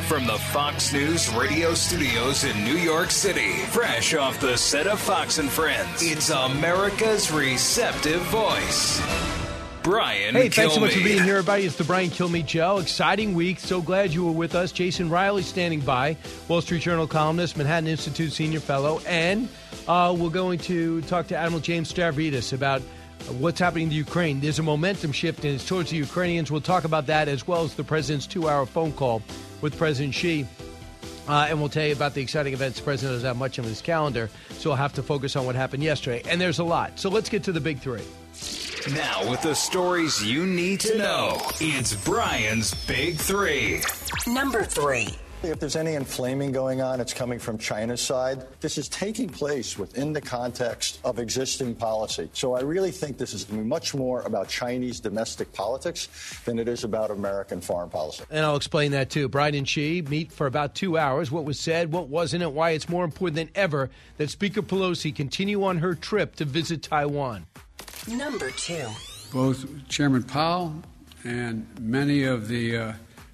From the Fox News radio studios in New York City, fresh off the set of Fox and Friends, it's America's receptive voice, Brian Hey, thanks Kilmeade. so much for being here, everybody. It's the Brian Kilmeade Show. Exciting week. So glad you were with us. Jason Riley standing by, Wall Street Journal columnist, Manhattan Institute senior fellow, and we're going to talk to Admiral James Stavridis about what's happening to Ukraine. There's a momentum shift, and it's towards the Ukrainians. We'll talk about that as well as the president's 2-hour phone call with President Xi. And we'll tell you about the exciting events. The president doesn't have much on his calendar, so we'll have to focus on what happened yesterday. And there's a lot. So let's get to the big three. Now, with the stories you need to know, it's Brian's Big Three. Number 3. If there's any inflaming going on, it's coming from China's side. This is taking place within the context of existing policy. So I really think this is going to be much more about Chinese domestic politics than it is about American foreign policy. And I'll explain that, too. Brian and Xi meet for about 2 hours. What was said, what wasn't, and why it's more important than ever that Speaker Pelosi continue on her trip to visit Taiwan. Number 2. Both Chairman Powell and many of the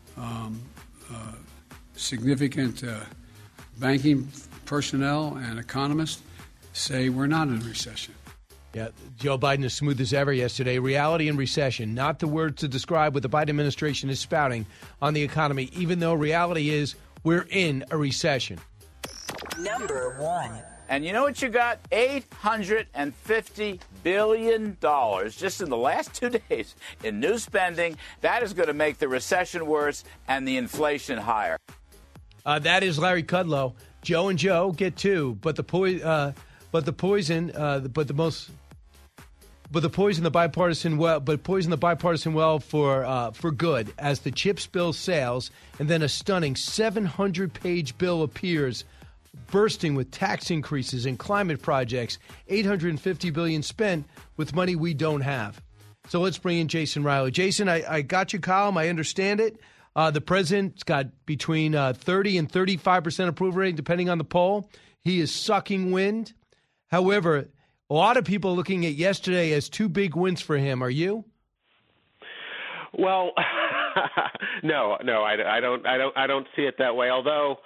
significant banking personnel and economists say we're not in a recession. Yeah, Joe Biden as smooth as ever yesterday. Reality and recession, not the words to describe what the Biden administration is spouting on the economy, even though reality is we're in a Number 1. And you know what you got? $850 billion just in the last 2 days in new spending. That is going to make the recession worse and the inflation higher. That is Larry Kudlow. Joe and Joe get two, but the poison the bipartisan well for good as the CHIPS bill sails, and then a stunning 700-page bill appears, bursting with tax increases and climate projects. $850 billion spent with money we don't have. So let's bring in Jason Riley. Jason, I got your column. I understand it. The president's got between 30 and 35% approval rating, depending on the poll. He is sucking wind. However, a lot of people are looking at yesterday as two big wins for him. Are you? Well, no, I don't see it that way. Although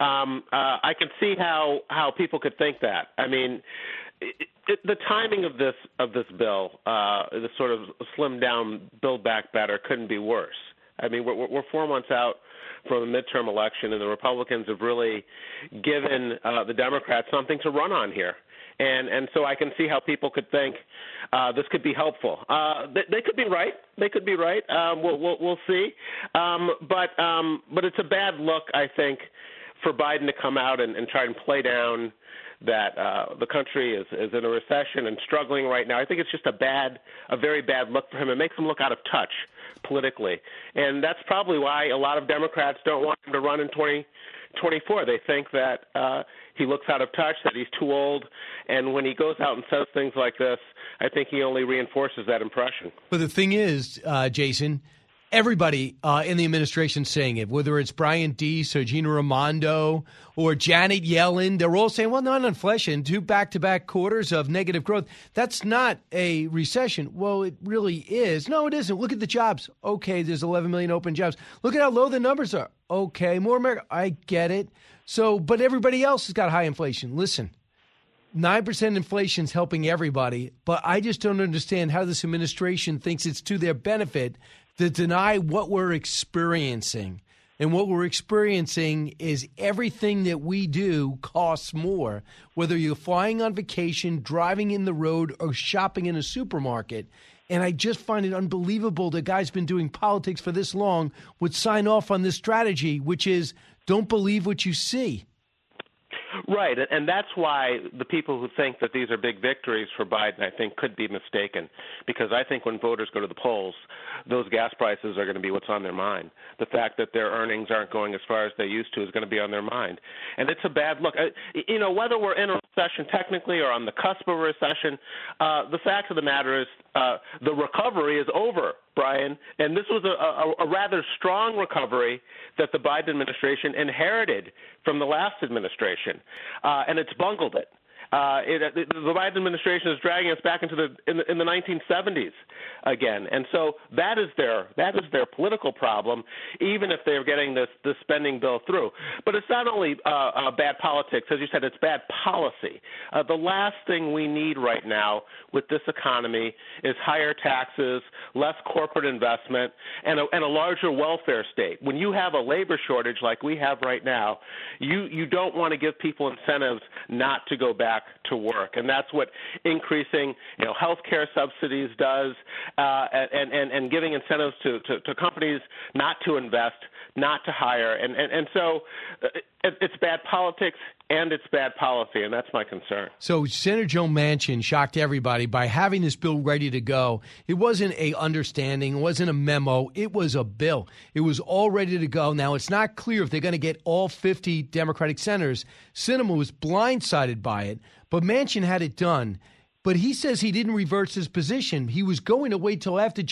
I can see how people could think that. I mean, the timing of this bill, the sort of slimmed down, Build Back Better, couldn't be worse. I mean, we're 4 months out from a midterm election, and the Republicans have really given the Democrats something to run on here. And so I can see how people could think this could be helpful. They could be right. They could be right. We'll see. But it's a bad look, I think, for Biden to come out and try and play down that the country is in a recession and struggling right now. I think it's just a very bad look for him. It makes him look out of touch politically. And that's probably why a lot of Democrats don't want him to run in 2024. They think that he looks out of touch, that he's too old. And when he goes out and says things like this, I think he only reinforces that impression. But the thing is, Jason, everybody in the administration saying it, whether it's Brian Deese or Gina Raimondo or Janet Yellen, they're all saying, well, not inflation, 2 back-to-back quarters of negative growth. That's not a recession. Well, it really is. No, it isn't. Look at the jobs. Okay, there's 11 million open jobs. Look at how low the numbers are. Okay, more America. I get it. So, but everybody else has got high inflation. Listen, 9% inflation is helping everybody, but I just don't understand how this administration thinks it's to their benefit to deny what we're experiencing. And what we're experiencing is everything that we do costs more, whether you're flying on vacation, driving in the road, or shopping in a supermarket. And I just find it unbelievable the guy's been doing politics for this long would sign off on this strategy, which is don't believe what you see. Right, and that's why the people who think that these are big victories for Biden, I think, could be mistaken, because I think when voters go to the polls, those gas prices are going to be what's on their mind. The fact that their earnings aren't going as far as they used to is going to be on their mind. And it's a bad look. Whether we're in a recession technically or on the cusp of a recession, the fact of the matter is the recovery is over, Brian, and this was a rather strong recovery that the Biden administration inherited from the last administration, and it's bungled it. The Biden administration is dragging us back into the 1970s again, and so that is their political problem, even if they're getting this spending bill through. But it's not only bad politics, as you said, it's bad policy. The last thing we need right now with this economy is higher taxes, less corporate investment, and a larger welfare state. When you have a labor shortage like we have right now, you don't want to give people incentives not to go back to work, and that's what increasing health care subsidies does, and giving incentives to companies not to invest, not to hire, and so it's bad politics and it's bad policy, and that's my concern. So Senator Joe Manchin shocked everybody by having this bill ready to go. It wasn't a understanding, it wasn't a memo, it was a bill. It was all ready to go. Now, it's not clear if they're going to get all 50 Democratic senators. Sinema was blindsided by it, but Manchin had it done. But he says he didn't reverse his position. He was going to wait till after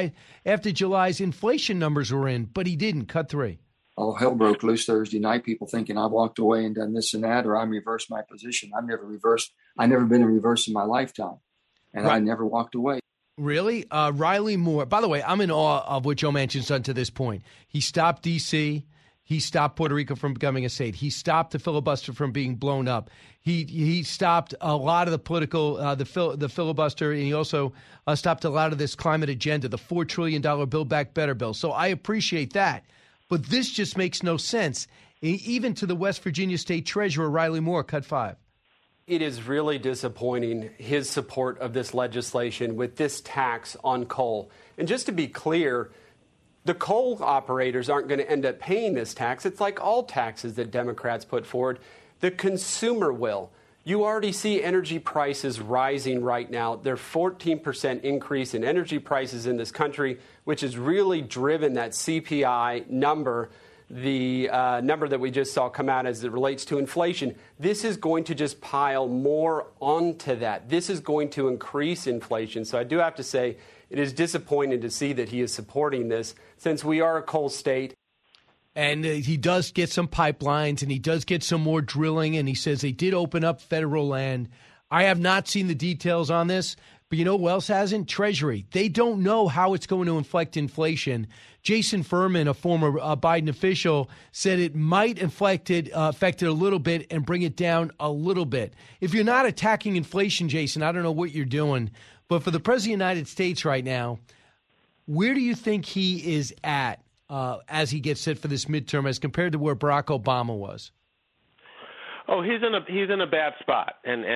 July's inflation numbers were in, but he didn't. Cut 3. All hell broke loose Thursday night. People thinking I walked away and done this and that, or I reversed my position. I never been in reverse in my lifetime, and right. I never walked away. Really? Riley Moore. By the way, I'm in awe of what Joe Manchin's done to this point. He stopped D.C. He stopped Puerto Rico from becoming a state. He stopped the filibuster from being blown up. He stopped a lot of the political, the filibuster, and he also stopped a lot of this climate agenda, the $4 trillion Build Back Better bill. So I appreciate that. But this just makes no sense, even to the West Virginia State Treasurer, Riley Moore. Cut 5. It is really disappointing, his support of this legislation with this tax on coal. And just to be clear, the coal operators aren't going to end up paying this tax. It's like all taxes that Democrats put forward. The consumer will. You already see energy prices rising right now. There's 14% increase in energy prices in this country, which has really driven that CPI number, the number that we just saw come out as it relates to inflation. This is going to just pile more onto that. This is going to increase inflation. So I do have to say it is disappointing to see that he is supporting this since we are a coal state. And he does get some pipelines, and he does get some more drilling, and he says they did open up federal land. I have not seen the details on this, but you know who else hasn't? Treasury. They don't know how it's going to inflect inflation. Jason Furman, a former Biden official, said it might affect it a little bit and bring it down a little bit. If you're not attacking inflation, Jason, I don't know what you're doing. But for the President of the United States right now, where do you think he is at as he gets set for this midterm as compared to where Barack Obama was? Oh, he's in a bad spot, and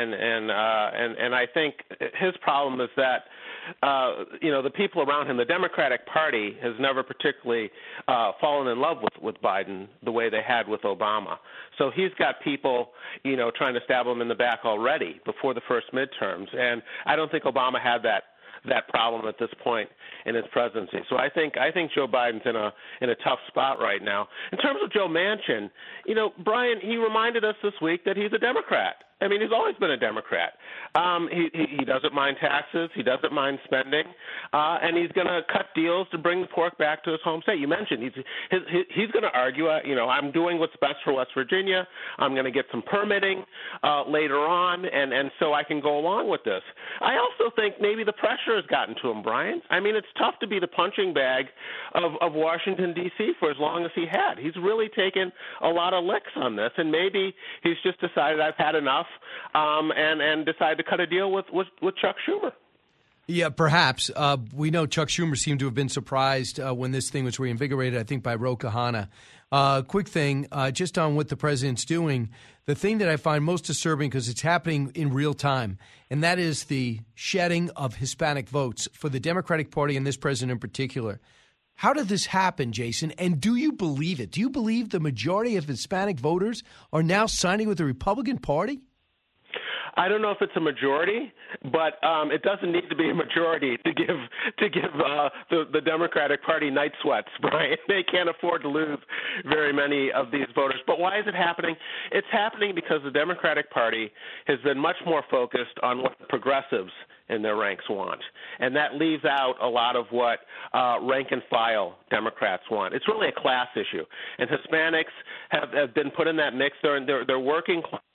I think his problem is that the people around him, the Democratic Party, has never particularly fallen in love with Biden the way they had with Obama. So he's got people trying to stab him in the back already before the first midterms, and I don't think Obama had that problem at this point in his presidency. So I think Joe Biden's in a tough spot right now. In terms of Joe Manchin, Brian, he reminded us this week that he's a Democrat. I mean, he's always been a Democrat. He doesn't mind taxes. He doesn't mind spending, and he's going to cut deals to bring the pork back to his home state. You mentioned he's going to argue, I'm doing what's best for West Virginia. I'm going to get some permitting later on, and so I can go along with this. I also think maybe the pressure has gotten to him, Brian. I mean, it's tough to be the punching bag of Washington, D.C. for as long as he had. He's really taken a lot of licks on this, and maybe he's just decided I've had enough. And decide to cut a deal with Chuck Schumer. Yeah, perhaps. We know Chuck Schumer seemed to have been surprised when this thing was reinvigorated, I think, by Ro Khanna. Quick thing, just on what the president's doing, the thing that I find most disturbing because it's happening in real time, and that is the shedding of Hispanic votes for the Democratic Party and this president in particular. How did this happen, Jason? And do you believe it? Do you believe the majority of Hispanic voters are now signing with the Republican Party? I don't know if it's a majority, but it doesn't need to be a majority to give the Democratic Party night sweats, Brian. They can't afford to lose very many of these voters. But why is it happening? It's happening because the Democratic Party has been much more focused on what the progressives in their ranks want. And that leaves out a lot of what rank-and-file Democrats want. It's really a class issue. And Hispanics have been put in that mix. They're working class,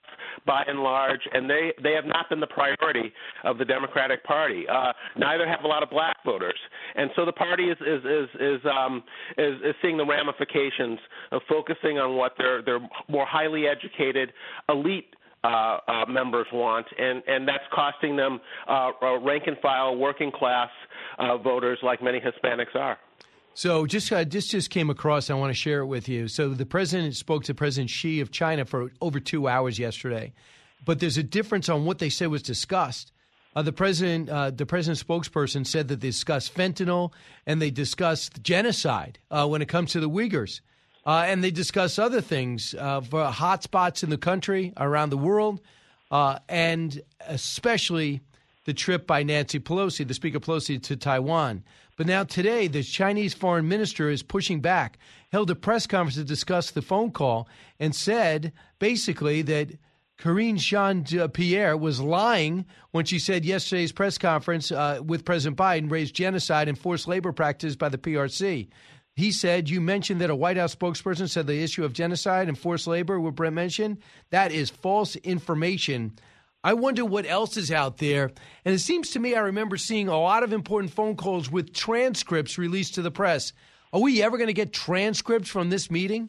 by and large, and they have not been the priority of the Democratic Party. Neither have a lot of black voters, and so the party is seeing the ramifications of focusing on what their more highly educated elite members want, and that's costing them rank and file, working class voters like many Hispanics are. So just came across. I want to share it with you. So the president spoke to President Xi of China for over 2 hours yesterday, but there's a difference on what they said was discussed. The president's spokesperson said that they discussed fentanyl and they discussed genocide when it comes to the Uyghurs. And they discuss other things for hotspots in the country, around the world, and especially the trip by Nancy Pelosi, the Speaker Pelosi, to Taiwan. But now today, the Chinese foreign minister is pushing back, held a press conference to discuss the phone call, and said basically that Karine Jean-Pierre was lying when she said yesterday's press conference with President Biden raised genocide and forced labor practices by the PRC. He said, you mentioned that a White House spokesperson said the issue of genocide and forced labor were Brett mentioned. That is false information. I wonder what else is out there. And it seems to me I remember seeing a lot of important phone calls with transcripts released to the press. Are we ever going to get transcripts from this meeting?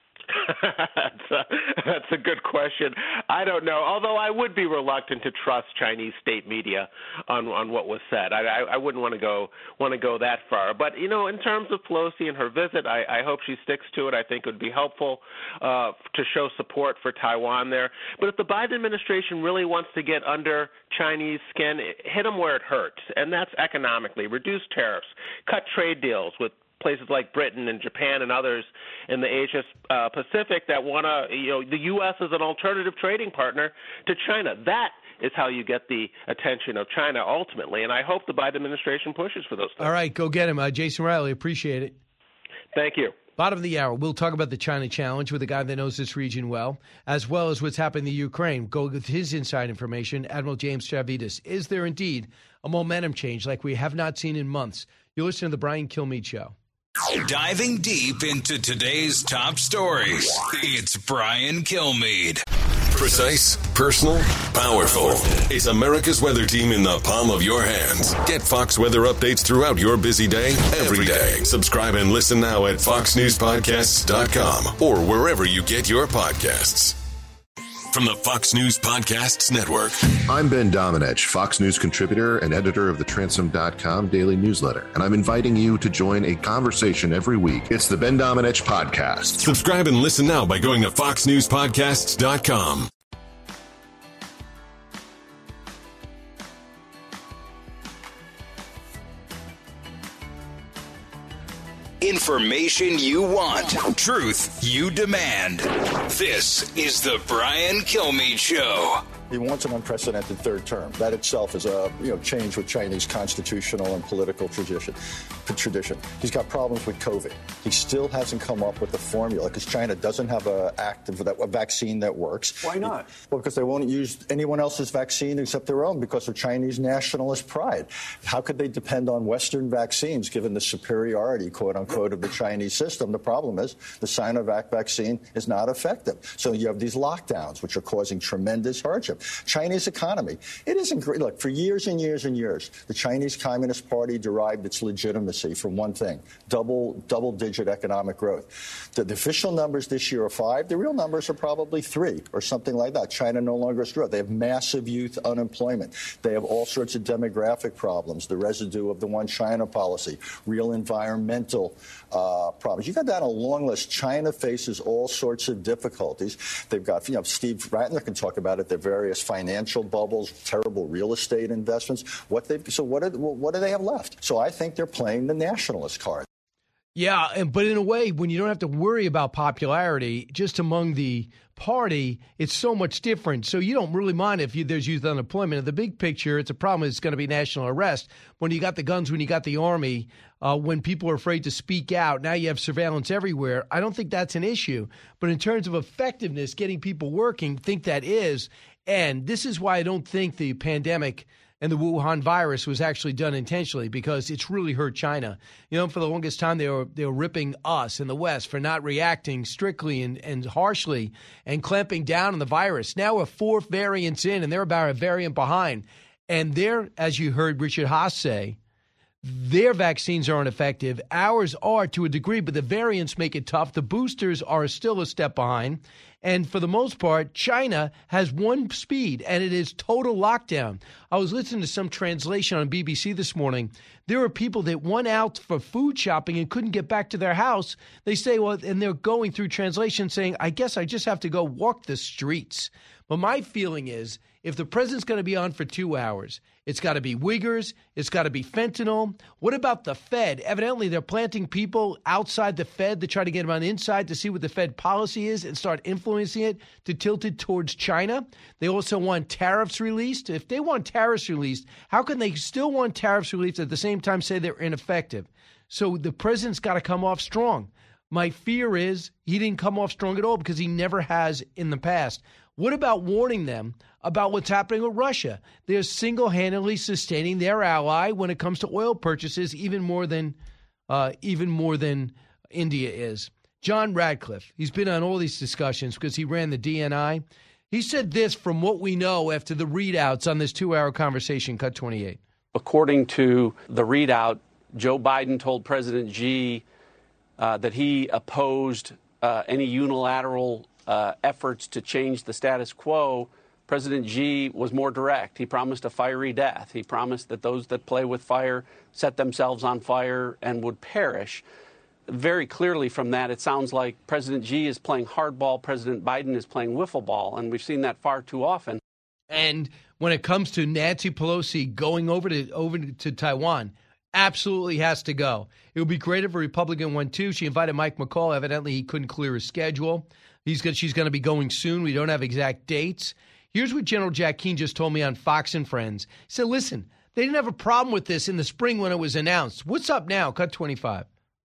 That's a good question. I don't know. Although I would be reluctant to trust Chinese state media on what was said. I wouldn't want to go that far. But in terms of Pelosi and her visit, I hope she sticks to it. I think it would be helpful to show support for Taiwan there. But if the Biden administration really wants to get under Chinese skin, hit them where it hurts, and that's economically. Reduce tariffs, cut trade deals with places like Britain and Japan and others in the Asia Pacific that want to, the U.S. as an alternative trading partner to China. That is how you get the attention of China ultimately, and I hope the Biden administration pushes for those things. All right, go get him. Jason Riley, appreciate it. Thank you. Bottom of the hour, we'll talk about the China challenge with a guy that knows this region well, as well as what's happening in Ukraine. Go with his inside information, Admiral James Stavridis. Is there indeed a momentum change like we have not seen in months? You're listening to The Brian Kilmeade Show. Diving deep into today's top stories, it's Brian Kilmeade. Precise, personal, powerful. It's America's weather team in the palm of your hands. Get Fox weather updates throughout your busy day, every day. Subscribe and listen now at foxnewspodcasts.com or wherever you get your podcasts. From the Fox News Podcasts Network. I'm Ben Domenech, Fox News contributor and editor of the Transom.com daily newsletter, and I'm inviting you to join a conversation every week. It's the Ben Domenech Podcast. Subscribe and listen now by going to foxnewspodcasts.com. Information you want, truth you demand. This is the Brian Kilmeade Show. He wants an unprecedented third term. That itself is a change with Chinese constitutional and political tradition. He's got problems with COVID. He still hasn't come up with a formula because China doesn't have a vaccine that works. Why not? Well, because they won't use anyone else's vaccine except their own because of Chinese nationalist pride. How could they depend on Western vaccines given the superiority, quote unquote, of the Chinese system? The problem is the Sinovac vaccine is not effective. So you have these lockdowns, which are causing tremendous hardship. Chinese economy, it isn't great. Look, for years and years and years, the Chinese Communist Party derived its legitimacy from one thing, double-digit economic growth. The official numbers this year are 5. The real numbers are probably 3 or something like that. China no longer has growth. They have massive youth unemployment. They have all sorts of demographic problems, the residue of the One China policy, real environmental problems. You got down a long list. China faces all sorts of difficulties. They've got, Steve Ratner can talk about it, their various financial bubbles, terrible real estate investments. What do they have left? So I think they're playing the nationalist card. Yeah, but in a way, when you don't have to worry about popularity, just among the party, it's so much different. So you don't really mind if there's youth unemployment. In the big picture, it's a problem. It's going to be national arrest. When you got the guns, when you got the army, when people are afraid to speak out, now you have surveillance everywhere. I don't think that's an issue. But in terms of effectiveness, getting people working, think that is. And this is why I don't think the pandemic and the Wuhan virus was actually done intentionally because it's really hurt China. You know, for the longest time, they were ripping us in the West for not reacting strictly and harshly and clamping down on the virus. Now we're 4 variants in, and they're about a variant behind. And they're, as you heard Richard Haass say, their vaccines aren't effective. Ours are to a degree, but the variants make it tough. The boosters are still a step behind. And for the most part, China has one speed, and it is total lockdown. I was listening to some translation on BBC this morning. There are people that went out for food shopping and couldn't get back to their house. They say, well, and they're going through translation saying, I guess I just have to go walk the streets. But my feeling is, if the president's going to be on for 2 hours, it's got to be Uyghurs, it's got to be fentanyl. What about the Fed? Evidently, they're planting people outside the Fed to try to get them on the inside to see what the Fed policy is and start influencing it to tilt it towards China. They also want tariffs released. If they want tariffs released, how can they still want tariffs released at the same time say they're ineffective? So the president's got to come off strong. My fear is he didn't come off strong at all because he never has in the past. What about warning them about what's happening with Russia? They're single-handedly sustaining their ally when it comes to oil purchases, even more than India is. John Radcliffe, he's been on all these discussions because he ran the DNI. He said this from what we know after the readouts on this 2-hour conversation, cut 28. According to the readout, Joe Biden told President Xi that he opposed any unilateral efforts to change the status quo. President Xi was more direct. He promised a fiery death. He promised that those that play with fire set themselves on fire and would perish. Very clearly from that, it sounds like President Xi is playing hardball, President Biden is playing wiffle ball, and we've seen that far too often. And when it comes to Nancy Pelosi going over to Taiwan, absolutely has to go. It would be great if a Republican went too. She invited Mike McCall. Evidently, he couldn't clear his schedule. She's going to be going soon. We don't have exact dates. Here's what General Jack Keane just told me on Fox and Friends. He said, listen, they didn't have a problem with this in the spring when it was announced. What's up now? Cut 25.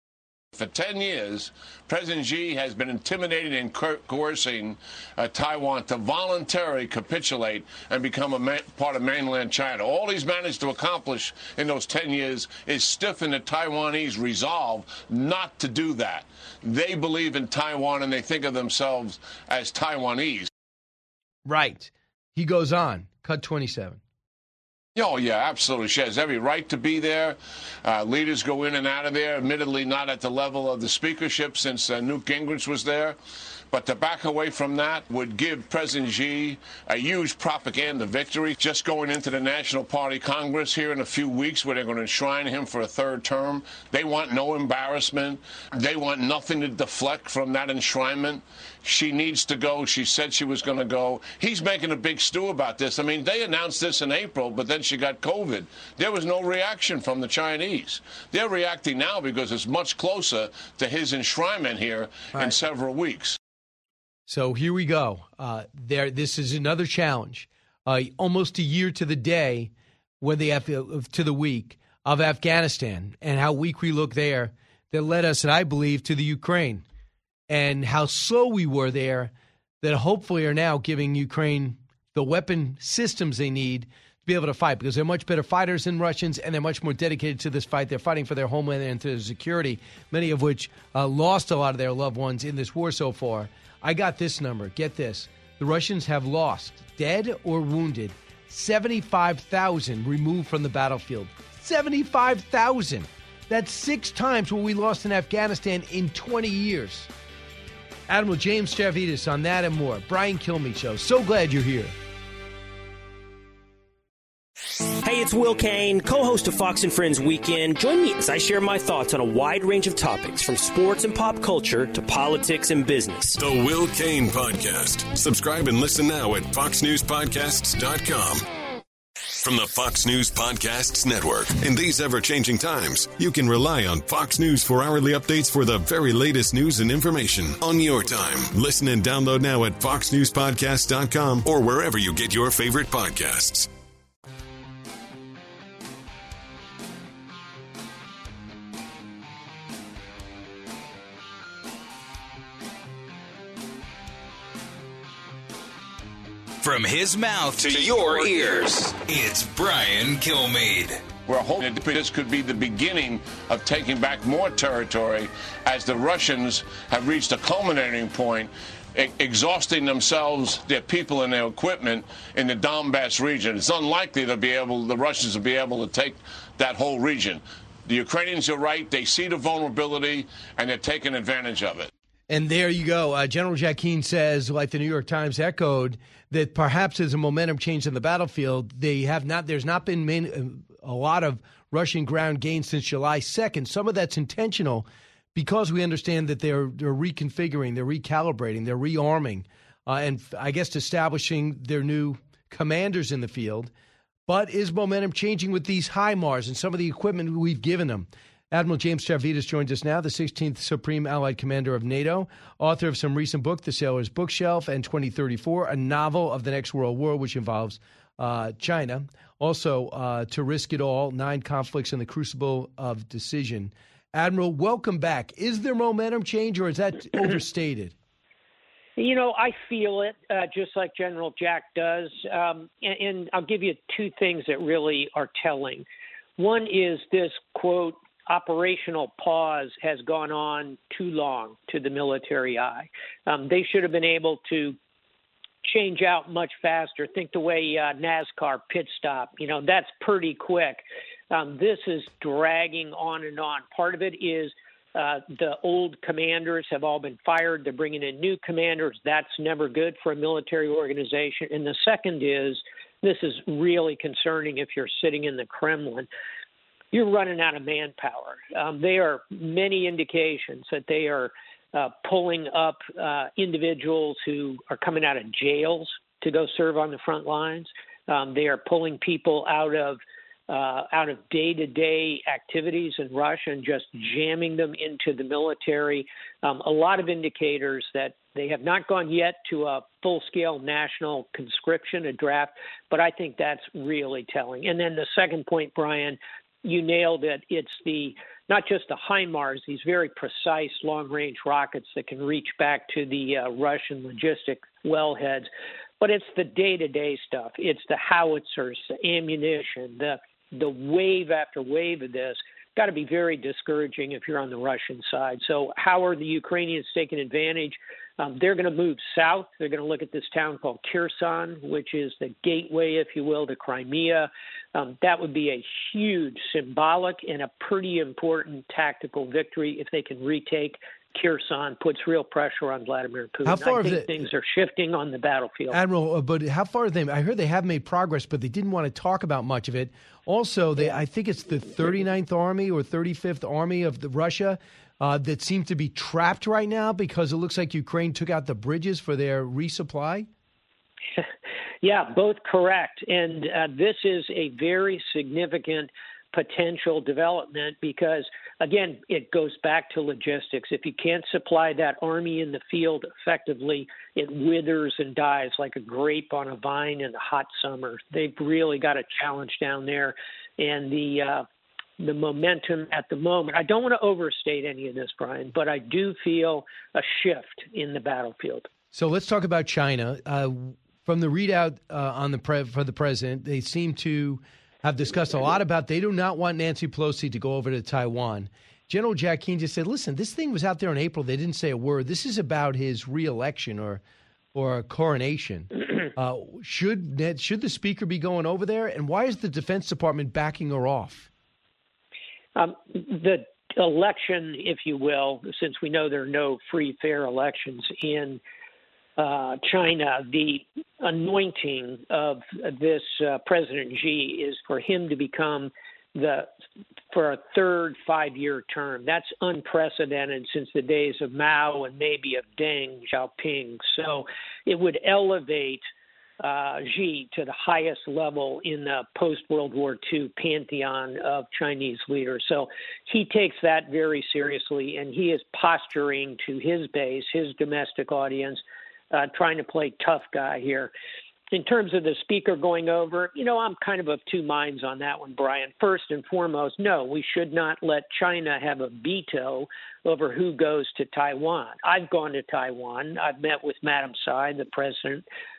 For 10 years, President Xi has been intimidating and coercing Taiwan to voluntarily capitulate and become a part of mainland China. All he's managed to accomplish in those 10 years is stiffen the Taiwanese resolve not to do that. They believe in Taiwan and they think of themselves as Taiwanese. Right. He goes on. Cut 27. Oh, yeah, absolutely. She has every right to be there. Leaders go in and out of there, admittedly not at the level of the speakership since Newt Gingrich was there. But to back away from that would give President Xi a huge propaganda victory. Just going into the National Party Congress here in a few weeks where they're going to enshrine him for a 3rd term. They want no embarrassment. They want nothing to deflect from that enshrinement. She needs to go. She said she was going to go. He's making a big stew about this. I mean, they announced this in April, but then she got COVID. There was no reaction from the Chinese. They're reacting now because it's much closer to his enshrinement here in several weeks. So here we go. This is another challenge. Almost a year to the day, when to the week of Afghanistan and how weak we look there, that led us, and I believe, to the Ukraine, and how slow we were there, that hopefully are now giving Ukraine the weapon systems they need to be able to fight, because they're much better fighters than Russians, and they're much more dedicated to this fight. They're fighting for their homeland and their security, many of which lost a lot of their loved ones in this war so far. I got this number. Get this. The Russians have lost, dead or wounded, 75,000 removed from the battlefield. 75,000. That's 6 times what we lost in Afghanistan in 20 years. Admiral James Stavridis on that and more. Brian Kilmeade Show. So glad you're here. Hey, it's Will Kane, co-host of Fox and Friends Weekend. Join me as I share my thoughts on a wide range of topics, from sports and pop culture to politics and business. The Will Kane Podcast. Subscribe and listen now at foxnewspodcasts.com. From the Fox News Podcasts Network. In these ever-changing times, you can rely on Fox News for hourly updates for the very latest news and information on your time. Listen and download now at foxnewspodcasts.com or wherever you get your favorite podcasts. From his mouth to your ears, it's Brian Kilmeade. We're hoping that this could be the beginning of taking back more territory as the Russians have reached a culminating point, exhausting themselves, their people, and their equipment in the Donbass region. It's unlikely the Russians will be able to take that whole region. The Ukrainians are right. They see the vulnerability, and they're taking advantage of it. And there you go. General Jack Keane says, like the New York Times echoed, that perhaps there's a momentum change on the battlefield. There's not been a lot of Russian ground gains since July 2nd. Some of that's intentional because we understand that they're reconfiguring, they're recalibrating, they're rearming, and I guess establishing their new commanders in the field. But is momentum changing with these HIMARS and some of the equipment we've given them? Admiral James Stavridis joins us now, the 16th Supreme Allied Commander of NATO, author of some recent book, The Sailor's Bookshelf and 2034, a novel of the next world war, which involves China. Also, To Risk It All, 9 Conflicts in the Crucible of Decision. Admiral, welcome back. Is there momentum change, or is that overstated? You know, I feel it just like General Jack does. And I'll give you 2 things that really are telling. One is this, quote, operational pause has gone on too long to the military eye. They should have been able to change out much faster. Think the way NASCAR pit stop, that's pretty quick. This is dragging on and on. Part of it is the old commanders have all been fired. They're bringing in new commanders. That's never good for a military organization. And the second is, this is really concerning if you're sitting in the Kremlin. You're running out of manpower. There are many indications that they are pulling up individuals who are coming out of jails to go serve on the front lines. They are pulling people out of day-to-day activities in Russia and just jamming them into the military. A lot of indicators that they have not gone yet to a full-scale national conscription, a draft, but I think that's really telling. And then the second point, Brian, you nailed it. It's not just the HIMARS, these very precise long-range rockets that can reach back to the Russian logistic wellheads, but it's the day-to-day stuff. It's the howitzers, the ammunition, the wave after wave of this. Got to be very discouraging if you're on the Russian side. So how are the Ukrainians taking advantage? They're going to move south. They're going to look at this town called Kherson, which is the gateway, if you will, to Crimea. That would be a huge symbolic and a pretty important tactical victory if they can retake Kherson. Puts real pressure on Vladimir Putin. How far I think things are shifting on the battlefield. Admiral, but how far are they? I heard they have made progress, but they didn't want to talk about much of it. Also, I think it's the 39th Army or 35th Army of Russia that seem to be trapped right now because it looks like Ukraine took out the bridges for their resupply. Yeah, both correct. And this is a very significant potential development because, again, it goes back to logistics. If you can't supply that army in the field effectively, it withers and dies like a grape on a vine in the hot summer. They've really got a challenge down there. And the momentum at the moment, I don't want to overstate any of this, Brian, but I do feel a shift in the battlefield. So let's talk about China. From the readout for the president, they seem to have discussed a lot about they do not want Nancy Pelosi to go over to Taiwan. General Jack Keane just said, listen, this thing was out there in April. They didn't say a word. This is about his reelection or coronation. Should the speaker be going over there? And why is the Defense Department backing her off? The election, if you will, since we know there are no free, fair elections in China, the anointing of this President Xi is for him to become for a third 5-year term. That's unprecedented since the days of Mao and maybe of Deng Xiaoping. So it would elevate Xi to the highest level in the post-World War II pantheon of Chinese leaders. So he takes that very seriously, and he is posturing to his base, his domestic audience, trying to play tough guy here. In terms of the speaker going over, I'm kind of 2 minds on that one, Brian. First and foremost, no, we should not let China have a veto over who goes to Taiwan. I've gone to Taiwan. I've met with Madam Tsai, the president,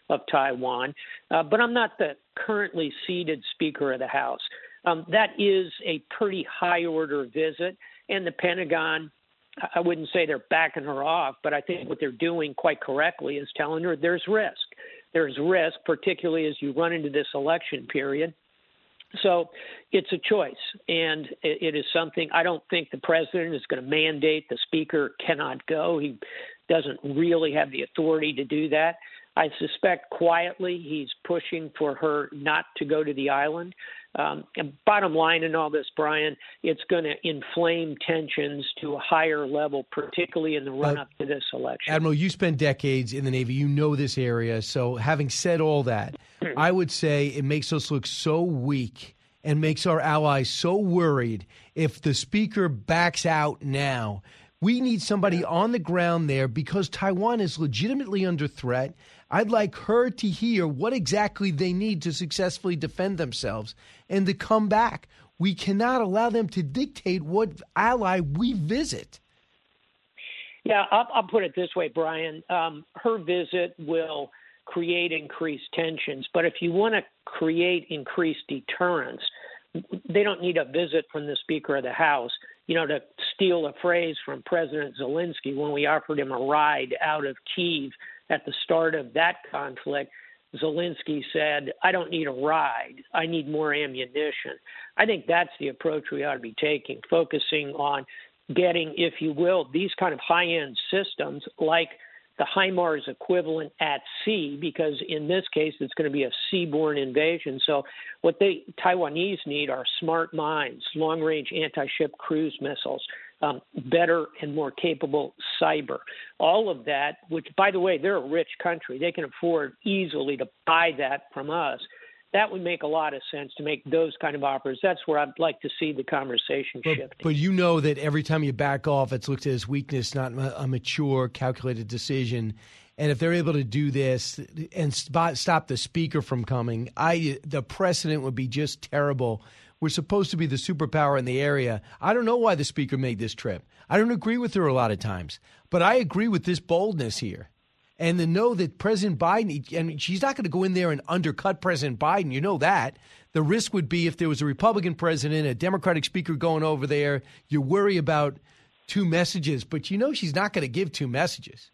of Taiwan. But I'm not the currently seated Speaker of the House. That is a pretty high-order visit, and the Pentagon, I wouldn't say they're backing her off, but I think what they're doing quite correctly is telling her there's risk. There's risk, particularly as you run into this election period. So it's a choice, and it is something I don't think the president is going to mandate the speaker cannot go. He doesn't really have the authority to do that. I suspect quietly he's pushing for her not to go to the island. And bottom line in all this, Brian, it's going to inflame tensions to a higher level, particularly in the run-up to this election. Admiral, you spent decades in the Navy. You know this area. So having said all that, I would say it makes us look so weak and makes our allies so worried if the speaker backs out now. We need somebody on the ground there because Taiwan is legitimately under threat. I'd like her to hear what exactly they need to successfully defend themselves and to come back. We cannot allow them to dictate what ally we visit. Yeah, I'll put it this way, Brian. Her visit will create increased tensions. But if you want to create increased deterrence, they don't need a visit from the Speaker of the House. You know, to steal a phrase from President Zelensky, when we offered him a ride out of Kyiv at the start of that conflict, Zelensky said, I don't need a ride. I need more ammunition. I think that's the approach we ought to be taking, focusing on getting, if you will, these kind of high-end systems like the HIMARS equivalent at sea, because in this case, it's going to be a seaborne invasion. So what the Taiwanese need are smart mines, long-range anti-ship cruise missiles, better and more capable cyber. All of that, which, by the way, they're a rich country. They can afford easily to buy that from us. That would make a lot of sense to make those kind of offers. That's where I'd like to see the conversation shift. But you know that every time you back off, it's looked at as weakness, not a mature, calculated decision. And if they're able to do this and stop the speaker from coming, the precedent would be just terrible. We're supposed to be the superpower in the area. I don't know why the speaker made this trip. I don't agree with her a lot of times, but I agree with this boldness here. And to know that President Biden, and she's not going to go in there and undercut President Biden. You know that. The risk would be if there was a Republican president, a Democratic speaker going over there, you worry about two messages. But you know she's not going to give two messages.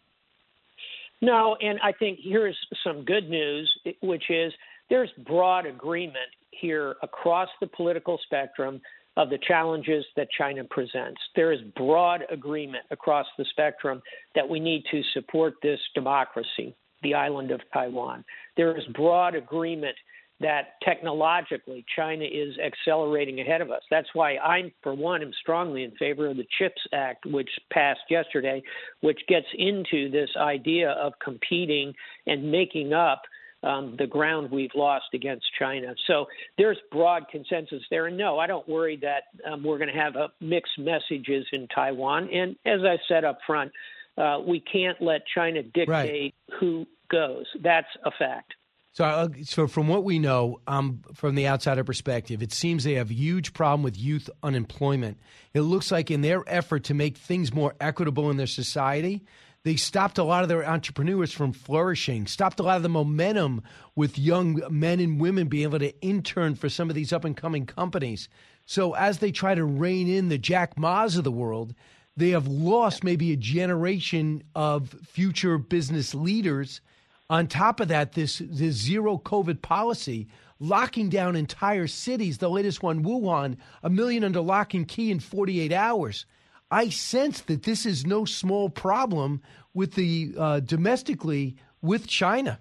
No, and I think here's some good news, which is there's broad agreement here across the political spectrum of the challenges that China presents. There is broad agreement across the spectrum that we need to support this democracy, the island of Taiwan. There is broad agreement that technologically China is accelerating ahead of us. That's why I, for one, am strongly in favor of the CHIPS Act, which passed yesterday, which gets into this idea of competing and making up the ground we've lost against China. So there's broad consensus there. And no, I don't worry that we're going to have mixed messages in Taiwan. And as I said up front, we can't let China dictate who goes. That's a fact. So from what we know, from the outsider perspective, it seems they have a huge problem with youth unemployment. It looks like in their effort to make things more equitable in their society, they stopped a lot of their entrepreneurs from flourishing, stopped a lot of the momentum with young men and women being able to intern for some of these up-and-coming companies. So as they try to rein in the Jack Ma's of the world, they have lost maybe a generation of future business leaders. On top of that, this zero COVID policy, locking down entire cities, the latest one, Wuhan, 1 million under lock and key in 48 hours. I sense that this is no small problem with the domestically with China.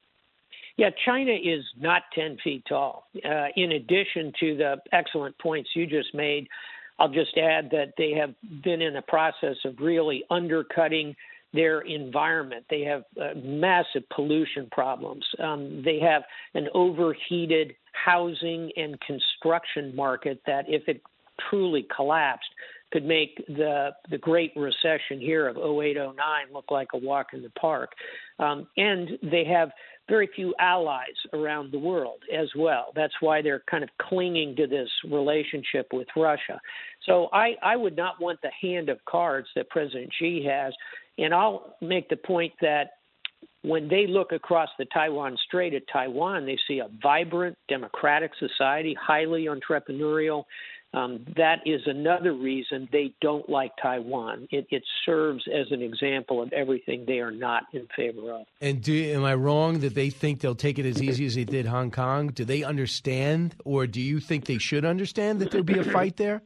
Yeah, China is not 10 feet tall. In addition to the excellent points you just made, I'll just add that they have been in the process of really undercutting their environment. They have massive pollution problems. They have an overheated housing and construction market that, if it truly collapsed, could make the Great Recession here of 08-09 look like a walk in the park. And they have very few allies around the world as well. That's why they're kind of clinging to this relationship with Russia. So I would not want the hand of cards that President Xi has. And I'll make the point that when they look across the Taiwan Strait at Taiwan, they see a vibrant, democratic society, highly entrepreneurial. That is another reason they don't like Taiwan. It serves as an example of everything they are not in favor of. And am I wrong that they think they'll take it as easy as they did Hong Kong? Do they understand, or do you think they should understand that there'll be a fight there?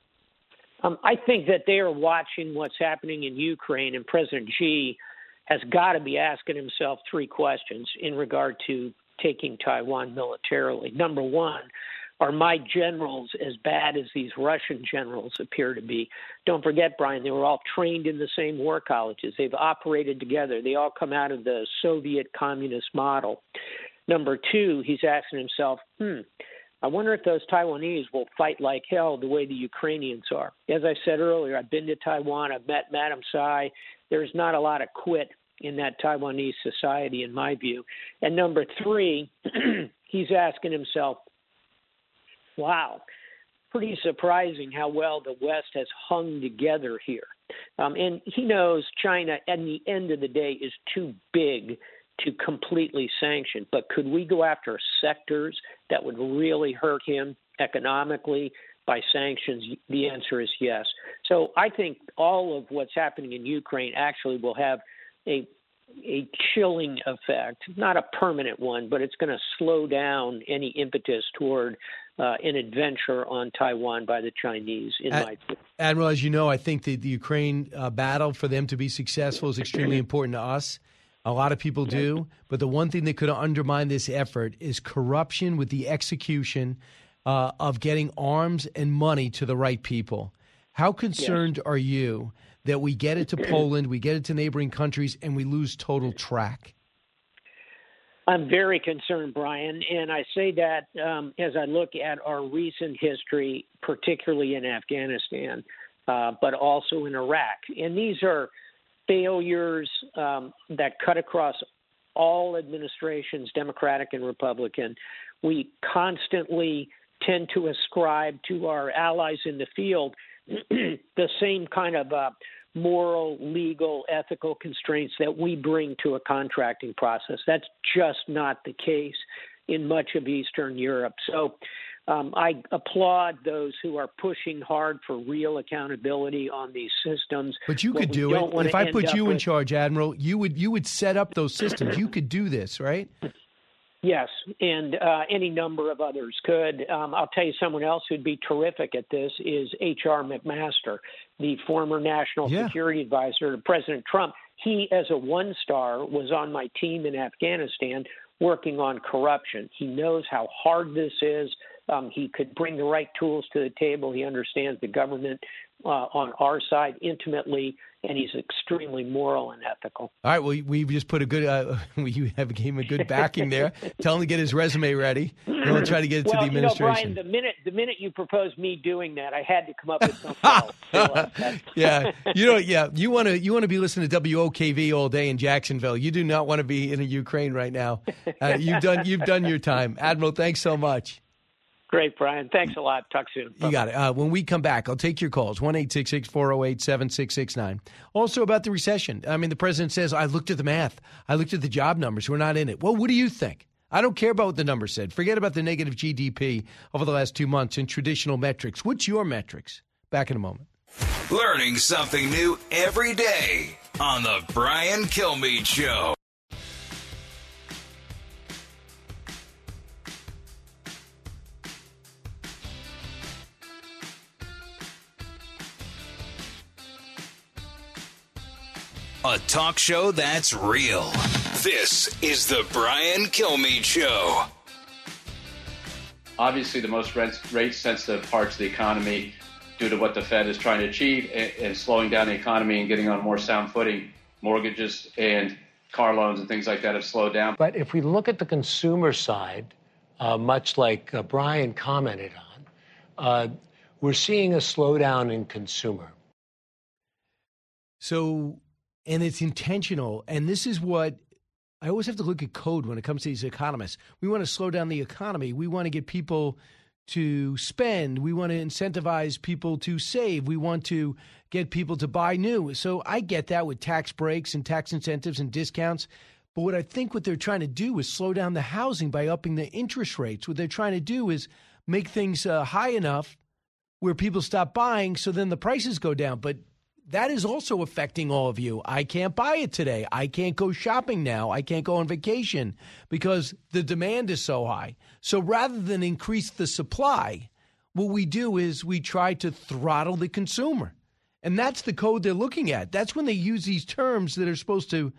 I think that they are watching what's happening in Ukraine, and President Xi has got to be asking himself three questions in regard to taking Taiwan militarily. Number one, are my generals as bad as these Russian generals appear to be? Don't forget, Brian, they were all trained in the same war colleges. They've operated together. They all come out of the Soviet communist model. Number two, he's asking himself, I wonder if those Taiwanese will fight like hell the way the Ukrainians are. As I said earlier, I've been to Taiwan. I've met Madam Tsai. There's not a lot of quit in that Taiwanese society, in my view. And number three, he's asking himself, wow, pretty surprising how well the West has hung together here. And he knows China, at the end of the day, is too big to completely sanction. But could we go after sectors that would really hurt him economically by sanctions? The answer is yes. So I think all of what's happening in Ukraine actually will have a chilling effect, not a permanent one, but it's going to slow down any impetus toward an adventure on Taiwan by the Chinese, in my view. Admiral, as you know, I think that the Ukraine battle, for them to be successful, is extremely important to us. A lot of people do. But the one thing that could undermine this effort is corruption with the execution of getting arms and money to the right people. How concerned are you that we get it to Poland, we get it to neighboring countries, and we lose total track? I'm very concerned, Brian, and I say that as I look at our recent history, particularly in Afghanistan, but also in Iraq. And these are failures that cut across all administrations, Democratic and Republican. We constantly tend to ascribe to our allies in the field the same kind of moral, legal, ethical constraints that we bring to a contracting process. That's just not the case in much of Eastern Europe. So I applaud those who are pushing hard for real accountability on these systems. But you could do it. If I put you in charge, Admiral, you would set up those systems. You could do this, right? Yes, and any number of others could. I'll tell you someone else who'd be terrific at this is H.R. McMaster, the former national security advisor to President Trump. He, as a one-star, was on my team in Afghanistan working on corruption. He knows how hard this is. He could bring the right tools to the table. He understands the government on our side intimately, and he's extremely moral and ethical. All right, well, we've just put a good gave him a good backing there. Tell him to get his resume ready, and we'll try to get it to the administration. You know, Brian, the minute you proposed me doing that, I had to come up with something else. You want to be listening to WOKV all day in Jacksonville. You do not want to be in Ukraine right now. You've done your time, Admiral. Thanks so much. Great, Brian. Thanks a lot. Talk soon. Bye-bye. You got it. When we come back, I'll take your calls, 1-866-408-7669. Also about the recession. I mean, the president says, I looked at the math. I looked at the job numbers. We're not in it. Well, what do you think? I don't care about what the numbers said. Forget about the negative GDP over the last 2 months in traditional metrics. What's your metrics? Back in a moment. Learning something new every day on the Brian Kilmeade Show. A talk show that's real. This is the Brian Kilmeade Show. Obviously, the most rate-sensitive parts of the economy, due to what the Fed is trying to achieve and slowing down the economy and getting on more sound footing, mortgages and car loans and things like that have slowed down. But if we look at the consumer side, much like Brian commented on, we're seeing a slowdown in consumer. So... And it's intentional. And this is what I always have to look at code when it comes to these economists. We want to slow down the economy. We want to get people to spend. We want to incentivize people to save. We want to get people to buy new. So I get that with tax breaks and tax incentives and discounts. But what I think what they're trying to do is slow down the housing by upping the interest rates. What they're trying to do is make things high enough where people stop buying, so then the prices go down. But that is also affecting all of you. I can't buy it today. I can't go shopping now. I can't go on vacation because the demand is so high. So rather than increase the supply, what we do is we try to throttle the consumer. And that's the code they're looking at. That's when they use these terms that are supposed to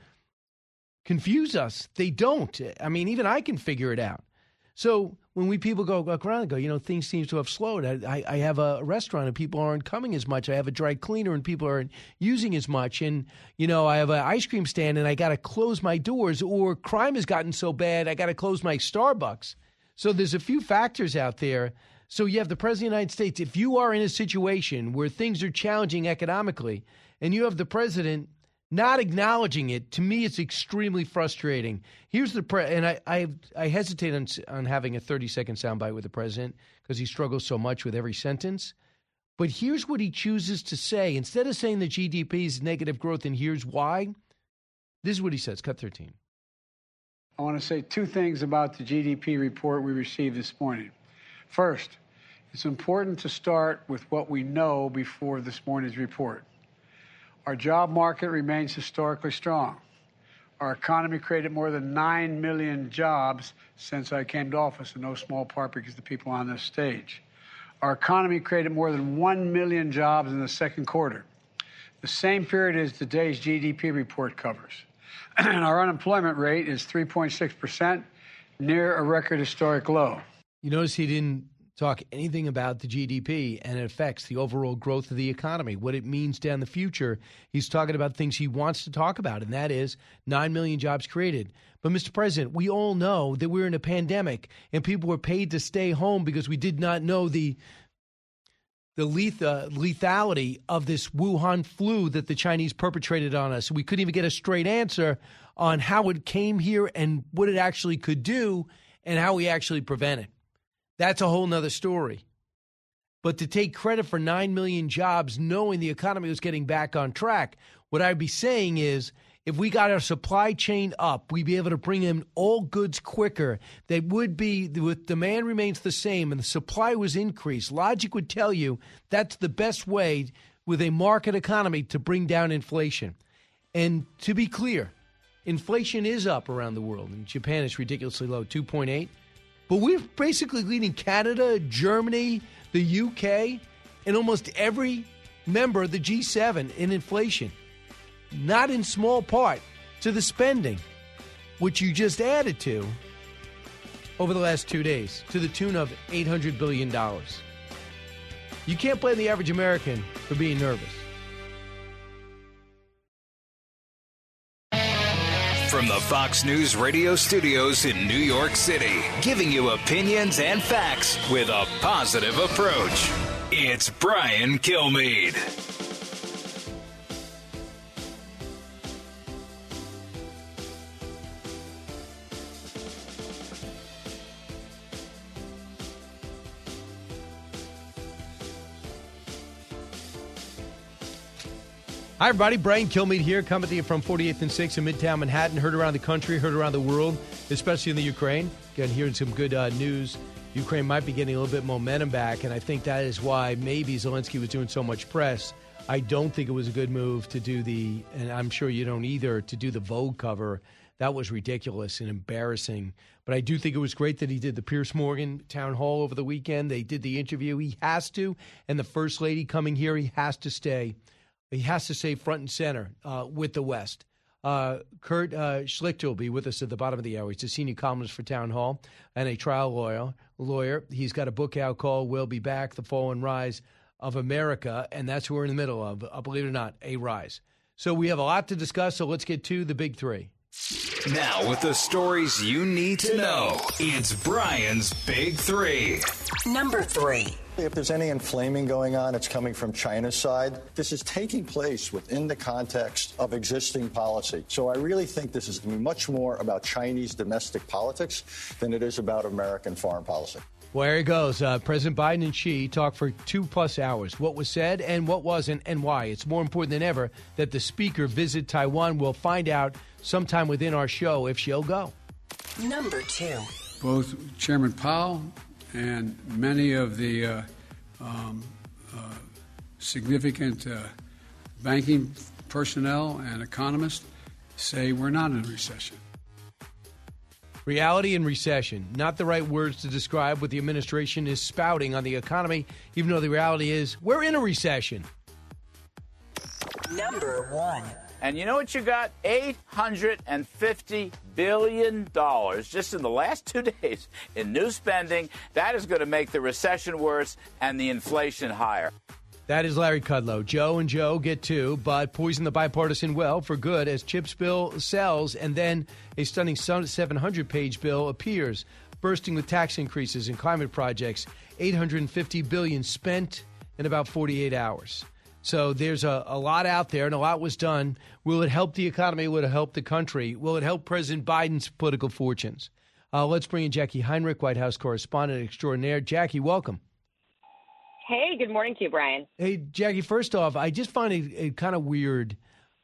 confuse us. They don't. I mean, even I can figure it out. So when people go around and go, things seem to have slowed. I have a restaurant and people aren't coming as much. I have a dry cleaner and people aren't using as much. And, I have an ice cream stand and I got to close my doors, or crime has gotten so bad I got to close my Starbucks. So there's a few factors out there. So you have the President of the United States. If you are in a situation where things are challenging economically and you have the president not acknowledging it, to me, it's extremely frustrating. Here's the and I hesitate on having a 30-second soundbite with the president because he struggles so much with every sentence. But here's what he chooses to say. Instead of saying the GDP is negative growth and here's why, this is what he says. Cut 13. I want to say two things about the GDP report we received this morning. First, it's important to start with what we know before this morning's report. Our job market remains historically strong. Our economy created more than 9 million jobs since I came to office, in no small part because the people on this stage. Our economy created more than 1 million jobs in the second quarter, the same period as today's GDP report covers. And our unemployment rate is 3.6%, near a record historic low. You notice he didn't talk anything about the GDP and it affects the overall growth of the economy, what it means down the future. He's talking about things he wants to talk about, and that is 9 million jobs created. But, Mr. President, we all know that we're in a pandemic and people were paid to stay home because we did not know the lethality of this Wuhan flu that the Chinese perpetrated on us. We couldn't even get a straight answer on how it came here and what it actually could do and how we actually prevent it. That's a whole nother story. But to take credit for 9 million jobs, knowing the economy was getting back on track, what I'd be saying is if we got our supply chain up, we'd be able to bring in all goods quicker. They would be, with demand remains the same and the supply was increased. Logic would tell you that's the best way with a market economy to bring down inflation. And to be clear, inflation is up around the world. In Japan, it's ridiculously low, 2.8. But we're basically leading Canada, Germany, the UK, and almost every member of the G7 in inflation. Not in small part to the spending, which you just added to over the last 2 days, to the tune of $800 billion. You can't blame the average American for being nervous. From the Fox News radio studios in New York City, giving you opinions and facts with a positive approach. It's Brian Kilmeade. Hi, everybody. Brian Kilmeade here, coming to you from 48th and 6th in Midtown Manhattan. Heard around the country, heard around the world, especially in the Ukraine. Again, hearing some good news. Ukraine might be getting a little bit momentum back, and I think that is why maybe Zelensky was doing so much press. I don't think it was a good move to do and I'm sure you don't either, to do the Vogue cover. That was ridiculous and embarrassing. But I do think it was great that he did the Piers Morgan town hall over the weekend. They did the interview. He has to, and the First Lady coming here, he has to stay. He has to stay front and center with the West. Kurt Schlichter will be with us at the bottom of the hour. He's a senior columnist for Town Hall and a trial lawyer. He's got a book out called We'll Be Back, The Fall and Rise of America, and that's what we're in the middle of, believe it or not, a rise. So we have a lot to discuss, so let's get to the big three. Now, with the stories you need to know, it's Brian's Big Three. Number 3. If there's any inflaming going on, it's coming from China's side. This is taking place within the context of existing policy. So I really think this is going to be much more about Chinese domestic politics than it is about American foreign policy. Well, here it goes. President Biden and Xi talked for 2+ hours. What was said and what wasn't and why. It's more important than ever that the speaker visit Taiwan. We'll find out sometime within our show if she'll go. Number 2. Both Chairman Powell and many of the significant banking personnel and economists say we're not in a recession. Reality and recession, not the right words to describe what the administration is spouting on the economy, even though the reality is we're in a recession. Number 1. And you know what you got? $850 billion just in the last 2 days in new spending. That is going to make the recession worse and the inflation higher. That is Larry Kudlow. Joe and Joe get 2, but poison the bipartisan well for good as CHIPS bill sells, and then a stunning 700-page bill appears, bursting with tax increases and climate projects. $850 billion spent in about 48 hours. So there's a lot out there, and a lot was done. Will it help the economy? Will it help the country? Will it help President Biden's political fortunes? Let's bring in Jackie Heinrich, White House correspondent extraordinaire. Jackie, welcome. Hey, good morning to you, Brian. Hey, Jackie, first off, I just find it kind of weird